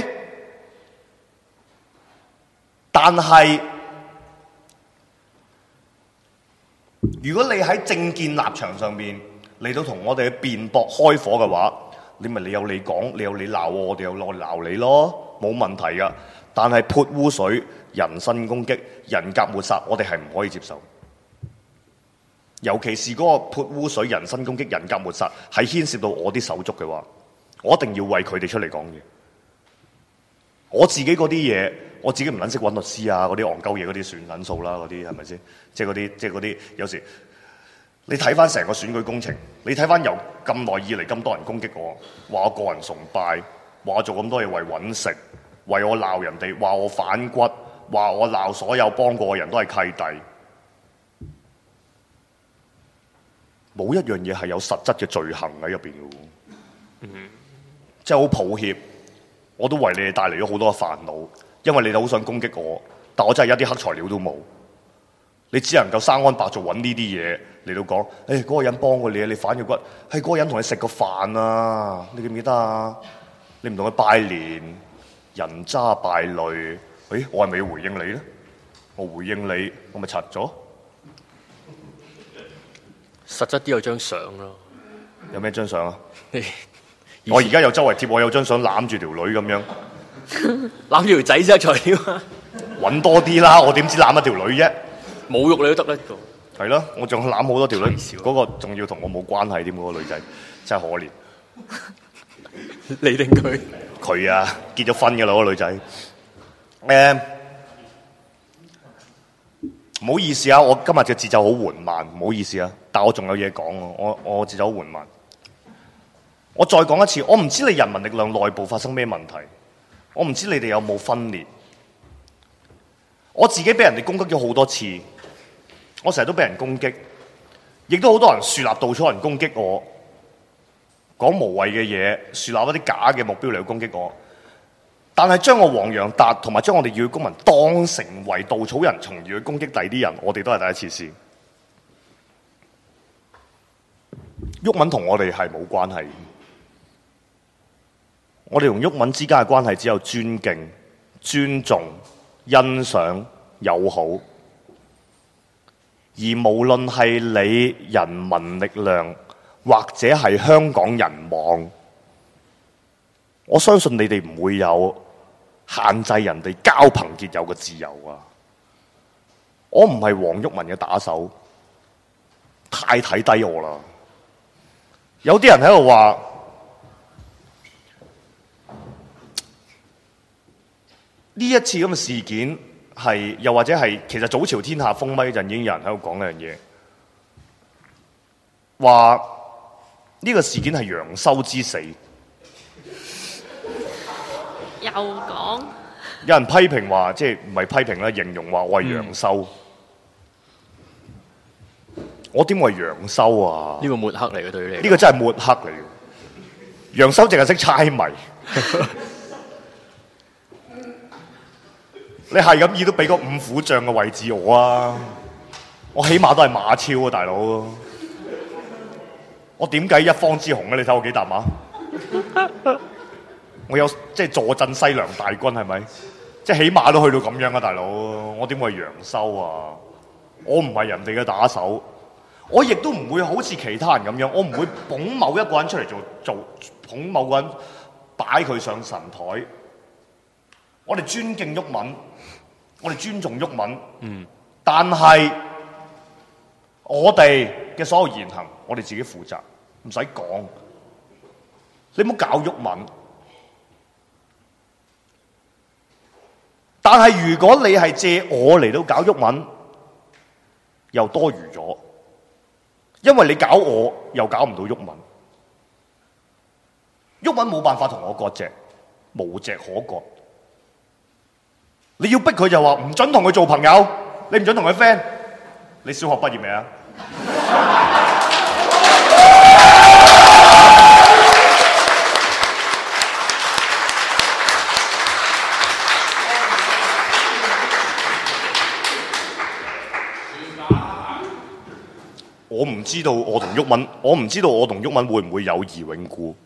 但係如果你喺政見立場上面嚟到同我哋辯駁開火嘅話，你咪你有你講，你有你鬧我，我哋有我鬧你咯，冇問題噶。但係潑污水、人身攻擊、人格抹殺，我哋係唔可以接受。尤其是嗰個潑污水、人身攻擊、人格抹殺，係牽涉到我啲手足嘅話，我一定要為佢哋出嚟講嘢。我自己嗰啲嘢，我自己唔撚識揾律師啊，嗰啲戇鳩嘢，嗰啲算撚數啦，嗰啲係咪先？即係嗰啲，即係嗰啲，有時你睇翻成個選舉工程，你睇翻由咁耐以嚟咁多人攻擊我，話我個人崇拜，話我做咁多嘢為揾食，為我鬧人哋，話我反骨，話我鬧所有幫過嘅人都係契弟。冇一樣嘢係有實質嘅罪行喺入邊嘅，嗯，即係好抱歉，我都為你哋帶嚟咗好多煩惱，因為你哋好想攻擊我，但我真係一啲黑材料都冇，你只能夠生安白做揾呢啲嘢嚟到講，誒嗰個人幫過你，你反咗骨，係嗰個人同你食個飯啊，你記唔記得啊？你唔同佢拜年，人渣敗類，誒我係咪要回應你咧？我回應你，我咪柒咗？ 實質啲有張相咯， 有咩張相啊？我而家有周圍貼，我有張相攬住條女咁樣， 攬住條仔先材料啊！ 揾多啲啦，我點知攬一條女啫？ 侮辱你都得咧， 係咯，我仲攬好多條女，嗰、嗰個仲要同我冇關係添，嗰、嗰個女仔真係可憐。 你定佢？ 佢啊，結咗婚㗎啦，嗰、嗰個女仔。誒、呃，唔好意思啊，我今日嘅節奏好緩慢，唔好意思啊。但我仲有嘢講喎，我我節奏好緩慢。我再講一次，我唔知你人民力量內部發生咩問題，我唔知你哋有冇分裂。我自己俾人哋攻擊咗好多次，我成日都俾人攻擊，亦都好多人樹立稻草人攻擊我，講無謂嘅嘢，樹立一啲假嘅目標嚟去攻擊我。但係將我黃洋達同埋將我哋熱血公民當成為稻草人，從而去攻擊第二啲人，我哋都係第一次試。毓民同我哋係冇關係，我哋同毓民之間嘅關係只有尊敬、尊重、欣賞、友好。而無論係你人民力量或者係香港人網，我相信你哋唔會有限制人哋交朋結友嘅自由啊！我唔係黃毓民嘅打手，太睇低我啦！有啲人喺度話呢一次咁嘅事件係，又或者係其實早朝天下封咪嗰陣已經有人喺度講呢樣嘢，話呢個事件係楊修之死。 又講有人批評話，即係唔係批評啦，形容話我係楊修。嗯、我點會係楊修啊？ 呢個抹黑嚟嘅對你。 呢個真係抹黑嚟嘅。楊修淨係識猜謎。你係咁意都俾個五虎將嘅位置我啊！我起碼都係馬超啊，大佬。我點計一方之雄咧？你睇我幾搭馬？我有即係坐鎮西涼大軍係咪？即係起碼都去到咁樣啊，大佬！我點會係楊修啊？我唔係人哋嘅打手，我亦都唔會好似其他人咁樣，我唔會捧某一個人出嚟做做捧某個人擺佢上神台。我哋尊敬毓民，我哋尊重毓民，嗯，但係我哋嘅所有言行，我哋自己負責，唔使講。你唔好搞毓民。但係如果你係借我嚟到搞毓民，又多餘咗，因為你搞我又搞唔到毓民，毓民冇辦法同我割席，無席可割。你要逼佢就話唔准同佢做朋友，你唔准同佢 friend。你小學畢業未啊？我唔知道我同毓民，我唔知道我同毓民會唔會友誼永固，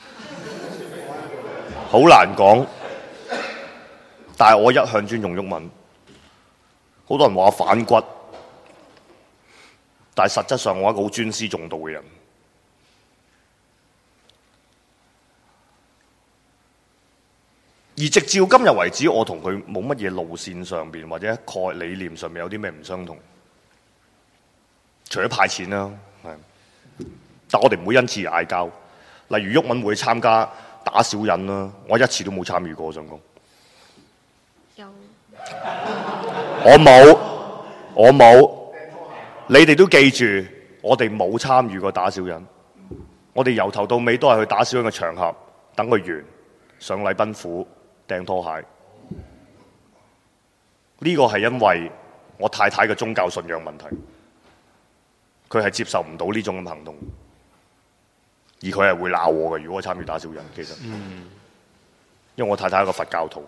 好難講。但係我一向尊重毓民，好多人話我反骨，但係實質上我係一個好尊師重道嘅人。而直至到今日為止，我同佢冇乜嘢路線上邊或者概理念上面有啲咩唔相同，除咗派錢啦，係，但我哋唔會因此而嗌交。例如毓民會參加打小人啦，我一次都冇參與過，我想講。有，我冇，我冇。你哋都記住，我哋冇參與過打小人。我哋由頭到尾都係去打小人嘅場合，等佢完，上禮賓府掟拖鞋。呢個係因為我太太嘅宗教信仰問題，佢係接受唔到呢種咁行動，而佢係會鬧我嘅。如果我參與打小人，其實，嗯、因為我太太係一個佛教徒。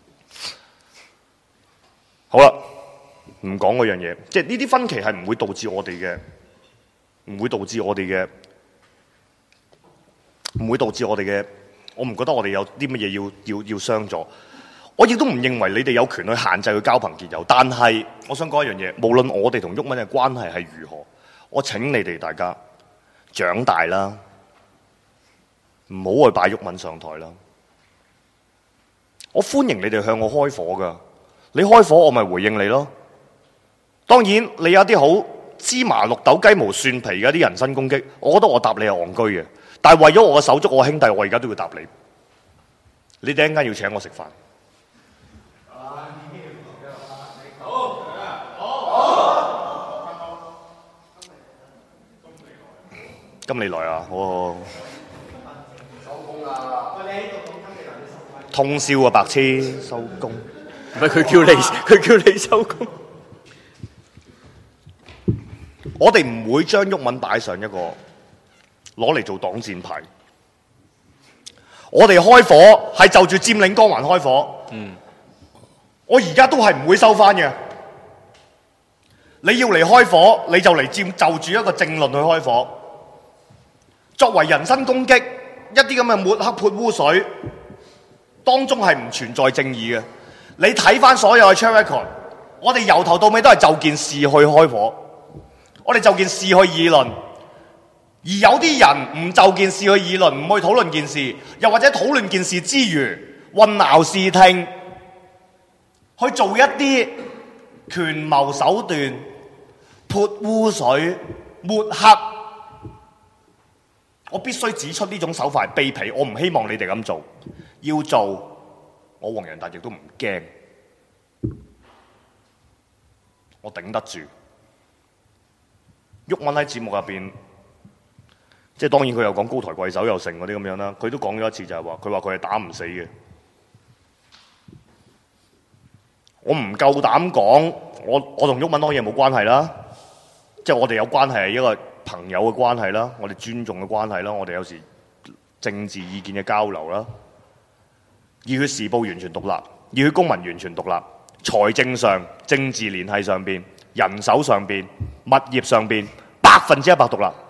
好啦，唔講嗰樣嘢，即係呢啲分歧係唔會導致我哋嘅，唔會導致我哋嘅，唔會導致我哋嘅。我唔覺得我哋有啲乜嘢要要要相助。我亦都唔認為你哋有權去限制佢交朋結友。但係我想講一樣嘢，無論我哋同毓民嘅關係係如何，我請你哋大家長大啦，唔好去擺毓民上台啦。我歡迎你哋向我開火噶。你開火我咪回應你咯。當然你有啲好芝麻綠豆雞毛蒜皮嘅啲人身攻擊，我覺得我答你係戇居嘅。但係為咗我嘅手足我兄弟，我而家都要答你。你哋一陣間要請我食飯。咁你來啊！我收工啦。通宵啊，白痴！收工。 唔係佢叫你，佢叫你收工。 我哋唔會將毓民擺上一個攞嚟做擋箭牌。我哋開火係就住佔領光環開火。嗯。我而家都係唔會收翻嘅。你要嚟開火，你就嚟佔就住一個政論去開火。作為人身攻擊，一啲咁嘅抹黑潑污水，當中係唔存在正義嘅。你睇翻所有嘅 track record， 我哋由頭到尾都係就件事去開火，我哋就件事去議論。而有啲人唔就件事去議論，唔去討論件事，又或者討論件事之餘混淆視聽，去做一啲權謀手段、潑污水、抹黑。我必須指出呢種手法係卑鄙，我唔希望你哋咁做。要做，我黃仁達亦都唔驚，我頂得住。毓民喺節目入邊，即係當然佢又講高抬貴手又成嗰啲咁樣啦，佢都講咗一次就係話，佢話佢係打唔死嘅。 我唔夠膽講，我我同毓民當然冇關係啦，即係我哋有關係係一個朋友嘅關係啦，我哋尊重嘅關係啦，我哋有時政治意見嘅交流啦。熱血時報完全獨立，熱血公民完全獨立，財政上、政治聯繫上邊、人手上邊、物業上邊，百分之一百獨立。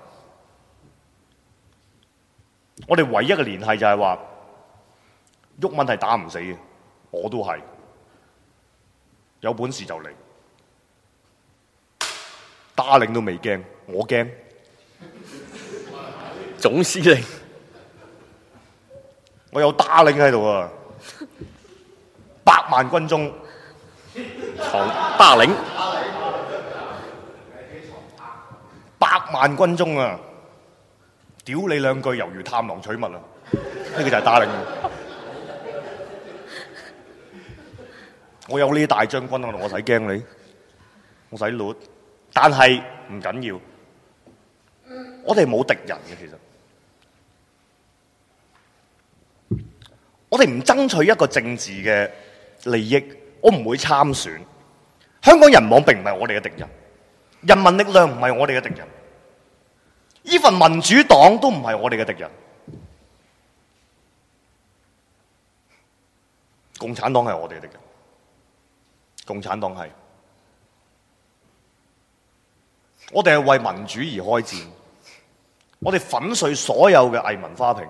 我哋唯一嘅聯繫就係話，毓民係打唔死嘅，我都係，有本事就嚟，打領都未驚，我驚。 總司令， 我有打領喺度啊，百萬軍中， 唐巴領， 百萬軍中啊！屌你兩句，猶如探囊取物啊！呢個就係打領。我有呢啲大將軍喺度，我使驚你，我使攣。但係唔緊要，我哋冇敵人嘅其實。我哋唔爭取一個政治嘅利益，我唔會參選。香港人網並唔係我哋嘅敵人，人民力量唔係我哋嘅敵人，呢份民主黨都唔係我哋嘅敵人，共產黨係我哋嘅敵人。共產黨係，我哋係為民主而開戰，我哋粉碎所有嘅藝文花瓶，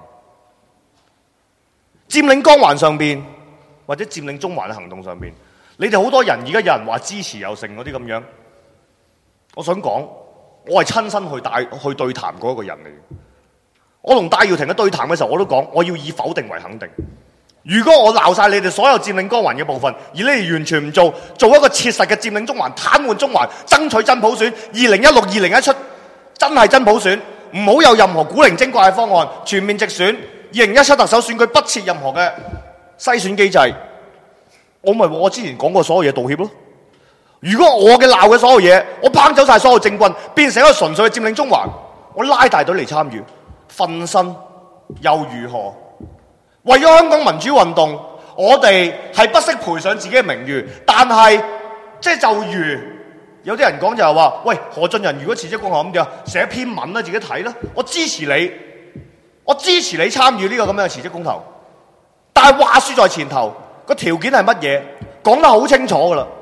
佔領江環上邊或者佔領中環嘅行動上邊，你哋好多人而家有人話支持又成嗰啲咁樣，我想講，我係親身去帶去對談嗰一個人嚟嘅。我同戴耀廷嘅對談嘅時候，我都講我要以否定為肯定。如果我鬧晒你哋所有佔領江環嘅部分，而你哋完全唔做，做一個切實嘅佔領中環、癱瘓中環、爭取真普選，二零一六、二零一七真係真普選，唔好有任何古靈精怪嘅方案，全面直選，二零一七特首選舉不設任何嘅篩選機制，我咪我之前講過所有嘢道歉咯。如果我嘅鬧嘅所有嘢，我拋走晒所有政棍，變成一個純粹嘅佔領中環，我拉大隊嚟參與，瞓身又如何？為咗香港民主運動，我哋係不惜賠上自己嘅名譽，但係即係就如有啲人講就係話，喂，何俊仁如果辭職公後咁點啊？寫篇文啦，自己睇啦，我支持你，我支持你參與呢個咁樣嘅辭職公投。但係話說在前頭，個條件係乜嘢？講得好清楚噶啦。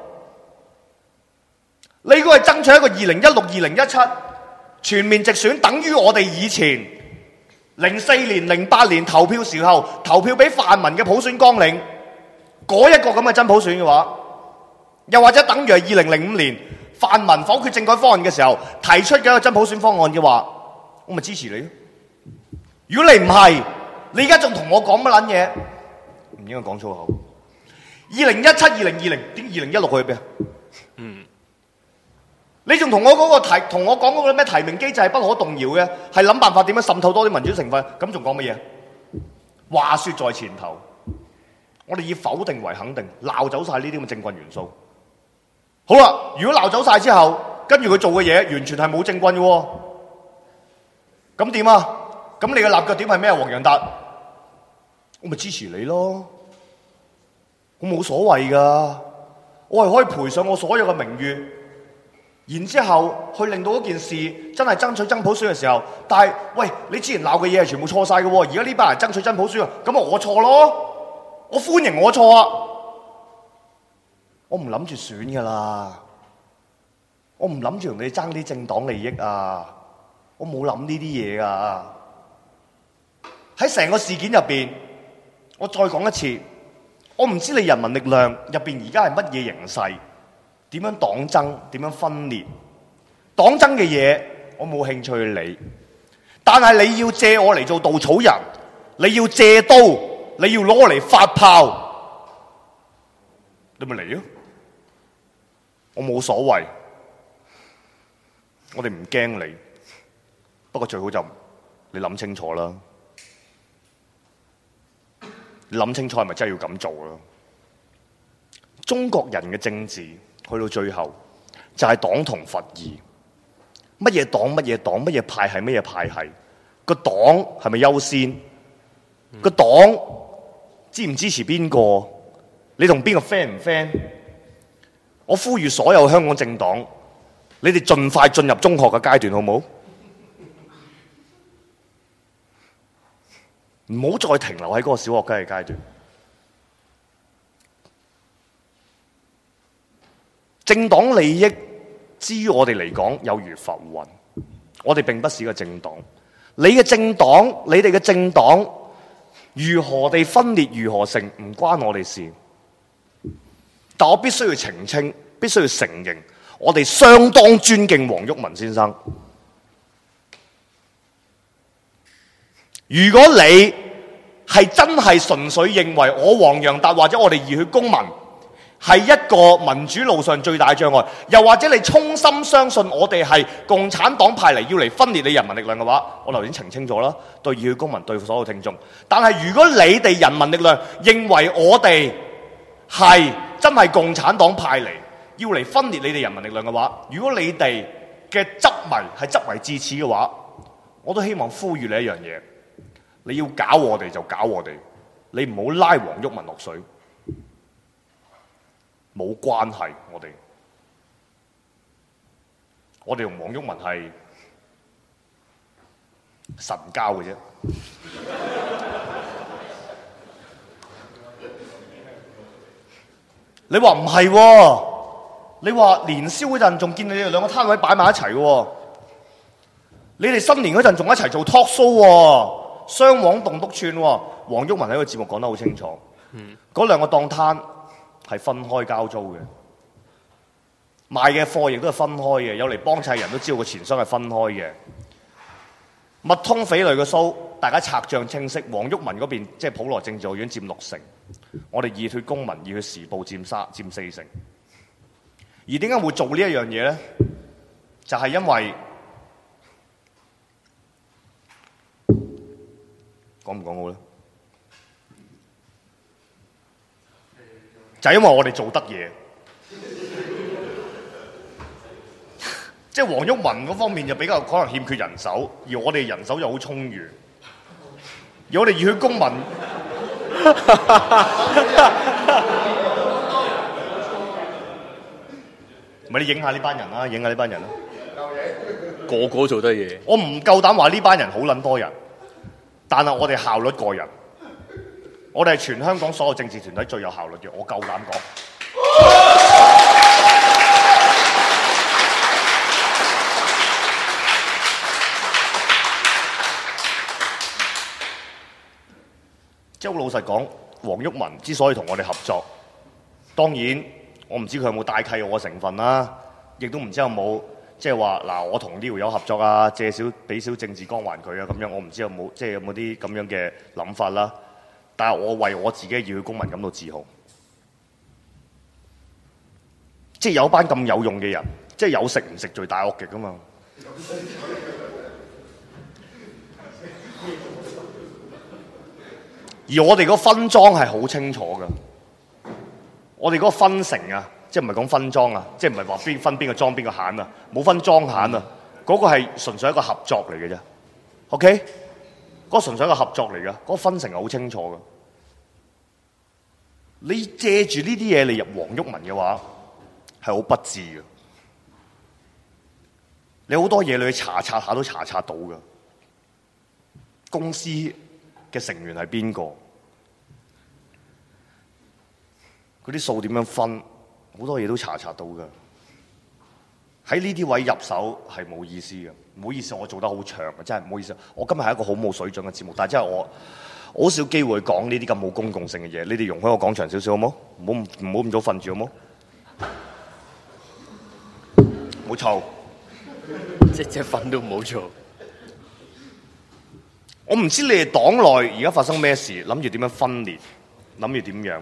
你如果係爭取一個二零一六、二零一七全面直選，等於我哋以前零四年、零八年投票時候投票俾泛民嘅普選綱領嗰一個咁嘅真普選嘅話，又或者等於係二零零五年泛民否決政改方案嘅時候提出嘅一個真普選方案嘅話，我咪支持你。如果你唔係，你而家仲同我講乜撚嘢？唔應該講粗口。二零一七、二零二零，點二零一六去邊啊？嗯。你仲同我嗰個提，同我講嗰個咩提名機制係不可動搖嘅，係諗辦法點樣滲透多啲民主成分，咁仲講乜嘢？話說在前頭，我哋以否定為肯定，鬧走晒呢啲咁嘅政棍元素。好啦，如果鬧走晒之後，跟住佢做嘅嘢完全係冇政棍嘅喎，咁點啊？咁你嘅立腳點係咩？黃洋達，我咪支持你咯，我冇所謂噶，我係可以賠上我所有嘅名譽。然之後去令到嗰件事真係爭取真普選嘅時候，但係喂，你之前鬧嘅嘢係全部錯晒嘅喎，而家呢班人爭取真普選啊，咁啊我錯咯，我歡迎我錯啊，我唔諗住選噶啦，我唔諗住同你爭啲政黨利益啊，我冇諗呢啲嘢啊。喺成個事件入邊，我再講一次，我唔知你人民力量入邊而家係乜嘢形勢。點樣黨爭？點樣分裂？黨爭嘅嘢我冇興趣去理，但係你要借我嚟做稻草人，你要借刀，你要攞嚟發炮，你咪嚟咯！我冇所謂，我哋唔驚你，不過最好就你諗清楚啦，你諗清楚係咪真係要咁做啦？中國人嘅政治。去到最後就係黨同伐異，乜嘢黨乜嘢黨，乜嘢派系乜嘢派系，個黨係咪優先？個黨支唔支持邊個？你同邊個 friend 唔 friend？ 我呼籲所有香港政黨，你哋盡快進入中學嘅階段，好唔好？唔好再停留喺嗰個小學雞嘅階段。政黨利益之於我哋嚟講有如浮雲，我哋並不是一個政黨。你嘅政黨，你哋嘅政黨如何地分裂，如何成，唔關我哋事。但我必須要澄清，必須要承認，我哋相當尊敬黃毓民先生。如果你係真係純粹認為我黃洋達或者我哋熱血公民係一個民主路上最大障礙，又或者你衷心相信我哋係共產黨派嚟要嚟分裂你人民力量嘅話，我頭先澄清咗啦，對熱血公民，對所有聽眾。但係如果你哋人民力量認為我哋係真係共產黨派嚟要嚟分裂你哋人民力量嘅話，如果你哋嘅執迷係執迷至此嘅話，我都希望呼籲你一樣嘢，你要搞我哋就搞我哋，你唔好拉黃毓民落水。冇關係，我哋我哋同黃毓民係神交嘅啫。你話唔係喎？你話年宵嗰陣仲見你哋兩個攤位擺埋一齊喎？你哋新年嗰陣仲一齊做 talk show 喎？雙黃棟篤串喎？黃毓民喺個節目講得好清楚，嗰、嗯、兩個檔攤係分開交租嘅，賣嘅貨亦都係分開嘅，有嚟幫襯人都知道個錢箱係分開嘅。密通匪類嘅 show， 大家拆帳清晰。黃毓民嗰邊即係普羅政治學院佔六成，我哋熱血公民、熱血時報佔三佔四成。而點解會做呢一樣嘢咧？就係、是、因為講唔講好咧？就係、是、因為我哋做得嘢，即係黃毓民嗰方面就比較可能欠缺人手，而我哋人手又好充裕，而我哋熱血公民，咪你影下呢班人啦，影下呢班人啦， 個個做得嘢。 我唔夠膽話呢班人好撚多人，但係我哋效率過人。我哋係全香港所有政治團體最有效率嘅，我夠膽講。即係好老實講，黃毓民之所以同我哋合作，當然我唔知佢有冇帶契我嘅成分啦，亦都唔知有冇即係話嗱，我同呢條友合作啊，借少俾少政治光環佢啊，咁樣我唔知有冇即係有冇啲咁樣嘅諗法啦。但係我為我自己嘅熱血公民感到自豪，即係有班咁有用嘅人，即係有食唔食罪大惡極㗎嘛。而我哋個分贓係好清楚㗎，我哋嗰個分成啊，即係唔係講分贓啊，即係唔係話邊分邊個贓邊個閒啊，冇分贓閒啊，嗰、嗰個係純粹一個合作嚟嘅啫。OK？嗰個純粹一個合作嚟㗎，嗰、嗰個分成係好清楚㗎。你借住呢啲嘢嚟入黃毓民嘅話，係好不智嘅。你好多嘢你去查查下都查查到㗎。公司嘅成員係邊個？嗰啲數點樣分？好多嘢都查查到㗎。喺呢啲位入手係冇意思嘅，唔好意思，我做得好長嘅，真係唔好意思。我今日係一個好冇水準嘅節目，但係真係我好少機會講呢啲咁冇公共性嘅嘢。你哋容許我講長少少好冇？唔好唔好咁早瞓住好冇？冇嘈， 即即瞓都唔好嘈。 我唔知你哋黨內而家發生咩事，諗住點樣分裂，諗住點樣？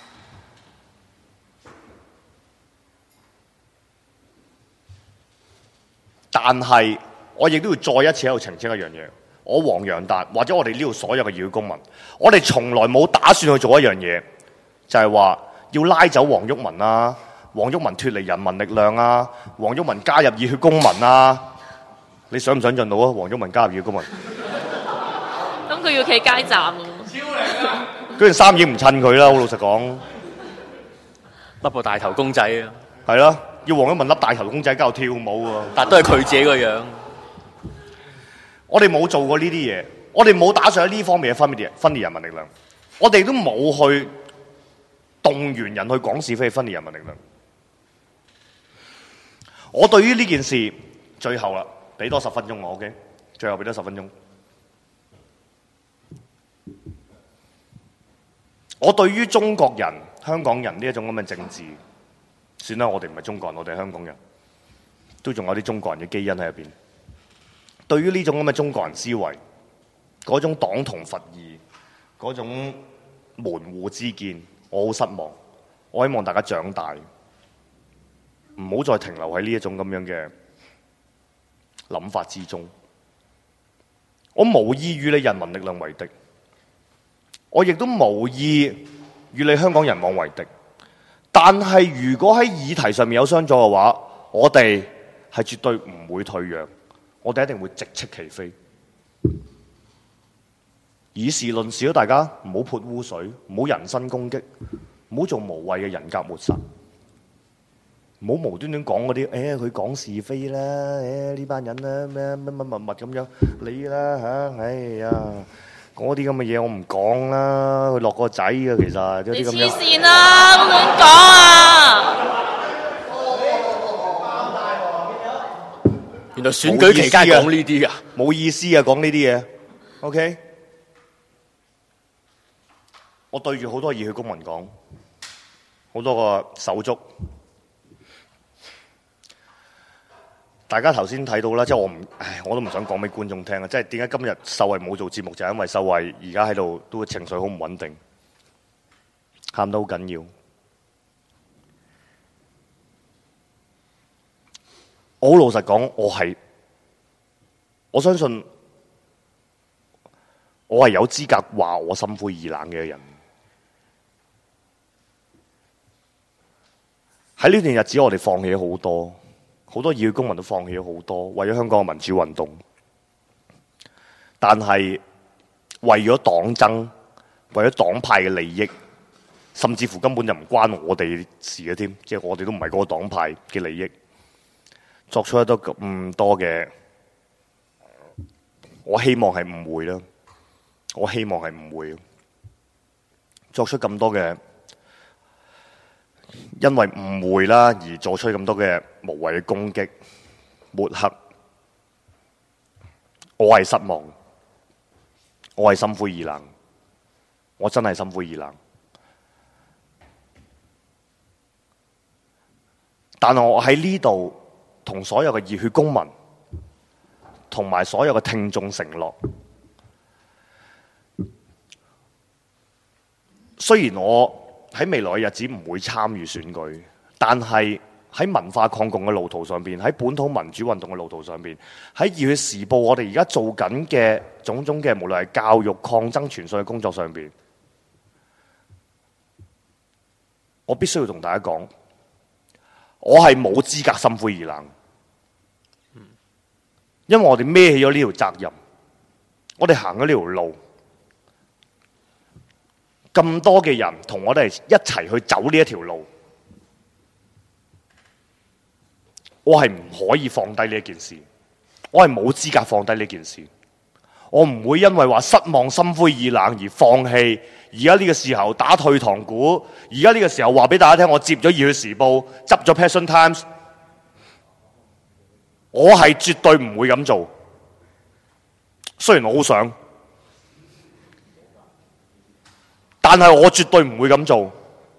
但係我亦都要再一次喺度澄清一樣嘢，我黃洋達或者我哋呢度所有嘅熱血公民，我哋從來冇打算去做一樣嘢，就係話要拉走黃毓民啊，黃毓民脫離人民力量啊，黃毓民加入熱血公民啊，你想唔想進到啊？黃毓民加入熱血公民？ 咁佢要企街站喎。 嗰件衫已經唔襯佢啦，好老實講。 笠個大頭公仔啊！ 係啦，要黃毓民笠大頭公仔喺度跳舞喎。 但都係佢自己個樣。 我哋冇做過呢啲嘢，我哋冇打上喺呢方面嘅分裂分裂人民力量，我哋都冇去動員人去講是非分裂人民力量。我對於呢件事，最後啦，俾多十分鐘我 ，OK？ 最後俾多十分鐘。我對於中國人、香港人呢一種咁嘅政治，算啦，我哋唔係中國人，我哋係香港人，都仲有啲中國人嘅基因喺入邊。對於呢種咁嘅中國人思維，嗰種黨同伐異，嗰種門戶之見，我好失望。我希望大家長大，唔好再停留喺呢一種咁樣嘅諗法之中。我無意與你人民力量為敵，我亦都無意與你香港人網為敵。但係如果喺議題上面有相左嘅話，我哋係絕對唔會退讓，我哋一定會直斥其非。以事論事咯，大家唔好潑污水，唔好人身攻擊，唔好做無謂嘅人格抹殺，唔好無端端講嗰啲，誒佢講是非啦，誒呢班人啦咩乜乜乜乜咁樣，你啦嚇，哎呀嗰啲咁嘅嘢我唔講啦，佢落個仔嘅其實有啲咁樣。 你黐線啦，咁亂講啊！ 原來選舉期間講呢啲噶， 冇意思啊！講呢啲嘢 ，OK？我對住好多熱血公民講，好多個手足，大家頭先睇到啦，即係我唔，唉，我都唔想講俾觀眾聽啊！即係點解今日秀慧冇做節目，就係因為秀慧而家喺度都情緒好唔穩定，喊得好緊要。我好老實講，我係我相信我係有資格話我心灰意冷嘅人。喺呢段日子，我哋放棄咗好多，好多熱血公民都放棄咗好多，為咗香港嘅民主運動。但係為咗黨爭，為咗黨派嘅利益，甚至乎根本就唔關我哋事嘅添，即係我哋都唔係嗰個黨派嘅利益，作出一多咁多嘅，我希望係誤會啦，我希望係誤會，作出咁多嘅。因為誤會啦而做出咁多嘅無謂嘅攻擊、抹黑，我係失望，我係心灰意冷，我真係心灰意冷。但係我喺呢度同所有嘅熱血公民，同埋所有嘅聽眾承諾，雖然我喺未來嘅日子唔會參與選舉，但係喺文化抗共嘅路途上邊，喺本土民主運動嘅路途上邊，喺熱血時報我哋而家做緊嘅種種嘅無論係教育、抗爭、傳訊嘅工作上邊，我必須要同大家講，我係冇資格心灰意冷，因為我哋孭起咗呢條責任，我哋行咗呢條路。咁多嘅人同我哋一齊去走呢一條路，我係唔可以放低呢一件事，我係冇資格放低呢件事，我唔會因為話失望、心灰意冷而放棄。而家呢個時候打退堂鼓，而家呢個時候話俾大家聽，我接咗《熱血時報》，執咗《Passion Times》，我係絕對唔會咁做。雖然我好想。但係我絕對唔會咁做，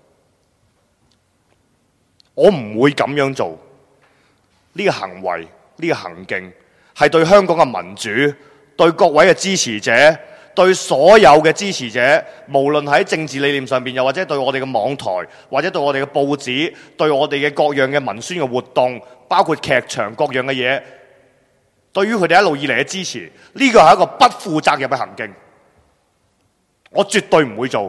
我唔會咁樣做。呢個行為，呢個行徑係對香港嘅民主，對各位嘅支持者，對所有嘅支持者，無論喺政治理念上邊，又或者對我哋嘅網台，或者對我哋嘅報紙，對我哋嘅各樣嘅文宣嘅活動，包括劇場各樣嘅嘢，對於佢哋一路以嚟嘅支持，呢個係一個不負責任嘅行徑。我絕對唔會做，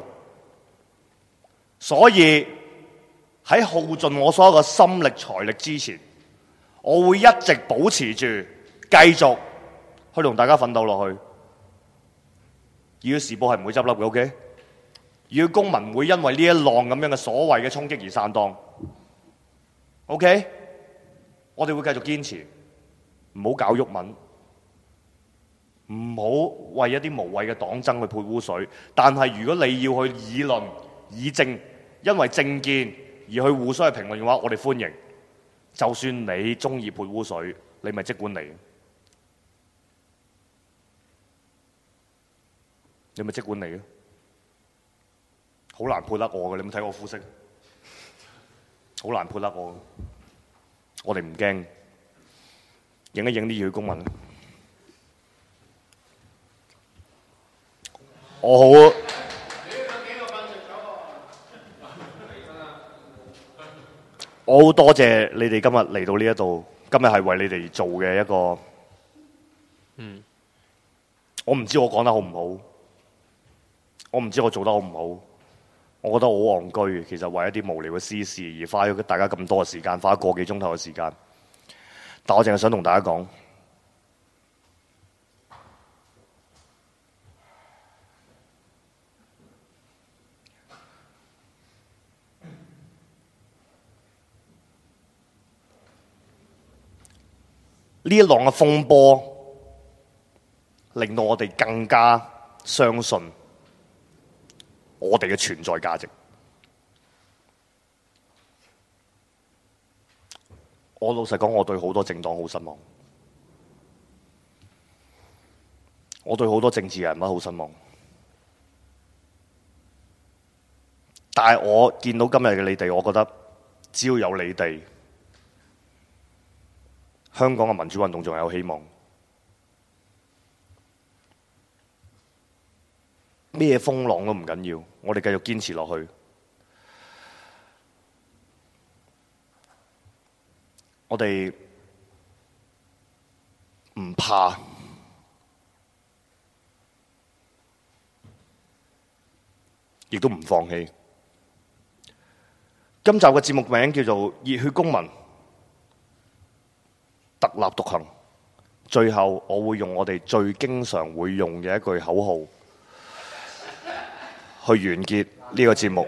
所以喺耗盡我所有嘅心力財力之前，我會一直保持住，繼續去同大家奮鬥落去。熱血時報係唔會執笠嘅 ，OK？ 熱血公民唔會因為呢一浪咁樣嘅所謂嘅衝擊而散檔。 OK， 我哋會繼續堅持，唔好搞鬱文，唔好為一啲無謂嘅黨爭去潑污水。但係如果你要去議論、議政，因為政見而去互相去評論嘅話，我哋歡迎。就算你中意潑污水，你咪即管嚟，你咪即管嚟咯。好難潑甩我嘅，你冇睇我膚色，好難潑甩我。我哋唔驚，影一影啲熱血公民。我好。我好多謝你哋今日嚟到呢一度，今日係為你哋做嘅一個，嗯，我唔知我講得好唔好，我唔知我做得好唔好，我覺得好戇居，其實為一啲無聊嘅私事而花咗大家咁多嘅時間，花咗個幾鐘頭嘅時間，但我淨係想同大家講，呢一浪嘅風波，令到我哋更加相信我哋嘅存在價值。我老實講，我對好多政黨好失望，我對好多政治人物好失望。但係我見到今日嘅你哋，我覺得只要有你哋，香港嘅民主運動仲有希望。咩風浪都唔緊要，我哋繼續堅持落去。我哋唔怕，亦都唔放棄。今集嘅節目名叫做《熱血公民》。特立獨行，最後我會用我哋最經常會用嘅一句口號去完結呢個節目。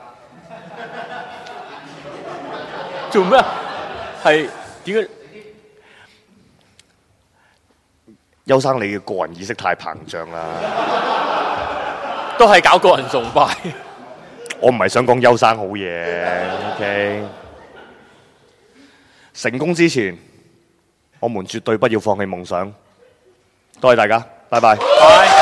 做咩？係點解？ 邱生，你嘅個人意識太膨脹啦， 都係搞個人崇拜。 我唔係想講邱生好嘢 ，OK？ 成功之前，我們絕對不要放棄夢想。多謝大家，拜拜。拜。